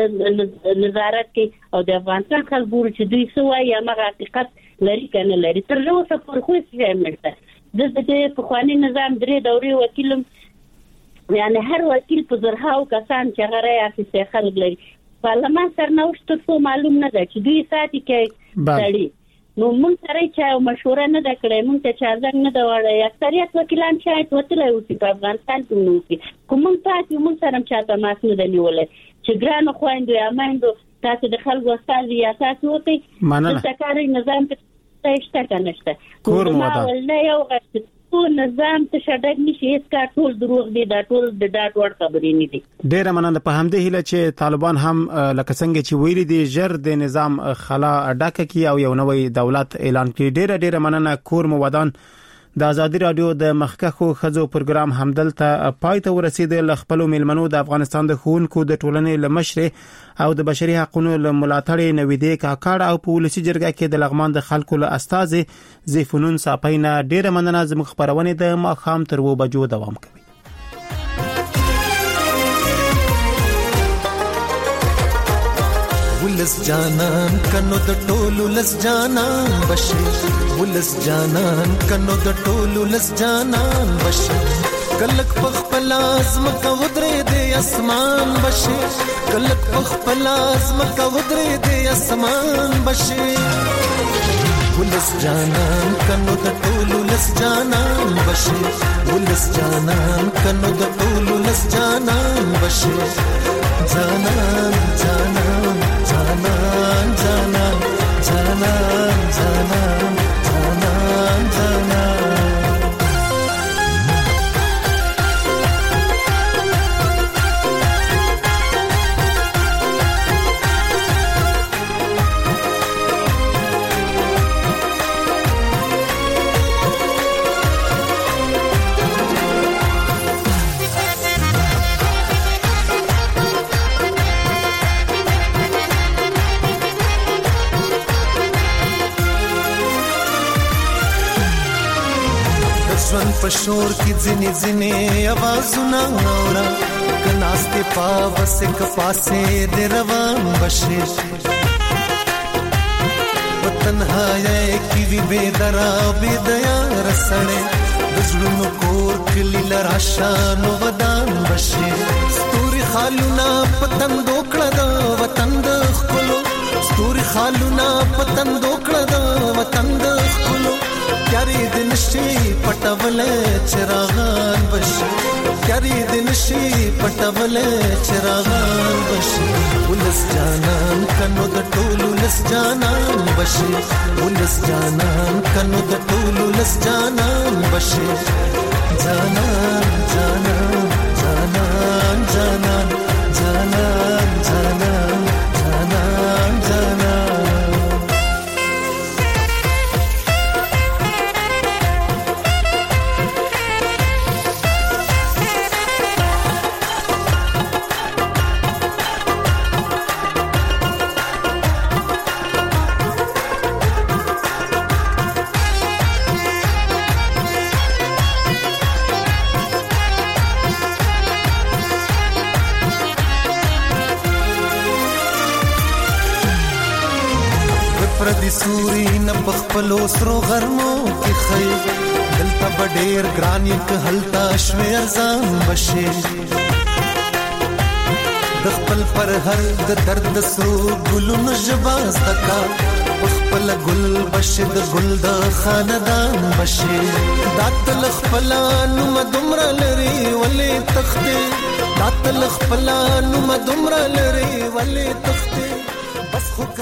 نظارت کوي او د افغانستان خلکو چې دوی څه وایي هغه حقیقت لري کنه لري تر اوسه پر خو څه نشته د دې په خواني نظام درې دورې وکیلم یعنی هر وکیل په زرهاو کسان چې غره افیسه خلک لري پارلمان سرنوشت ته معلوم نه ده چې دوی ساتي کې سړي نو مونږ سره چې مشوره نه ده کړې مونږ ته چا ځنګ نه دا وړي اکثریت وکیلان شاید وتلای وسی په افغانستان کې نو کې کوم پاتې مونږ سره چاته ماس نه دی نیولې چې ګران خويندو یا مایندو تاسو د خلکو استاد یا تاسو وتی د تکاري نظام ته شته کنهشته کور مو ده ولنه یو غږ نظام ته شډک نشي هیڅ کار ټول دروغ دي دا ټول د ډاټ ور خبرې نه دي ډیر مننه په همدې هله چې طالبان هم لکه څنګه چې ویلي دي جر د نظام خلا ډاکه کی او یو نوې دولت اعلان کړي ډیر ډیر مننه کور مو ودان د ازادي رادیو د مخکخو خزو پروګرام همدلته پای ته ورسېد خپل میلمنو د افغانستان د خونکو د ټولنې لمشره او د بشري حقوقو ملاتړ نویدې کاکړ او پولیسي جرګه کې د لغمان د خلکو له استاذ زیفنون صاحبینا ډیر مننه زموږ خبرونه د ماخام تر و بجو دوام کوي ولس جانان کنو د ټولو لس جانان بشي ولس جانان کنو د ټولو لس جانان بشي کلک پخپل ازم کا ودرې د اسمان بشي کلک پخپل ازم کا ودرې د اسمان بشي ولس جانان کنو د ټولو لس جانان بشي ولس جانان کنو د ټولو لس جانان بشي جانان جانان جانان جانان جانان جانان جانان جانان ژوند په شور کې ځینې ځینې आवाजونه اورا کناستې پاوسه کپاسه د روان بشي وطنهای کی وی بيدرا بيدیا رسړې دزړونو کور کلی لراشانو ودان بشي ستوري خالونه پتن دوکړه د وطن د خپلو ستوري خالونه پتن دوکړه د وطن د خپلو کاری دن شي پټول چراغان بشي کاری دن شي پټول چراغان بشي ولس جانان کنو د ټولو لس جانان بشي ولس جانان کنو د ټولو لس جانان بشي جانان جانان جانان جانان جانان جانان جانان جانان پردي سوري نه بخپلو سرو غرمو کې خي دلته بډېر ګران یک هلتا شوي ارزان بشي د خپل پر هر د درد سرو ګلونو جواز تکا خپل ګل بشي د ګل د خاندان بشي داتل خپلان مدمر لري ولې تخته داتل خپلان مدمر لري ولې تخته بس خو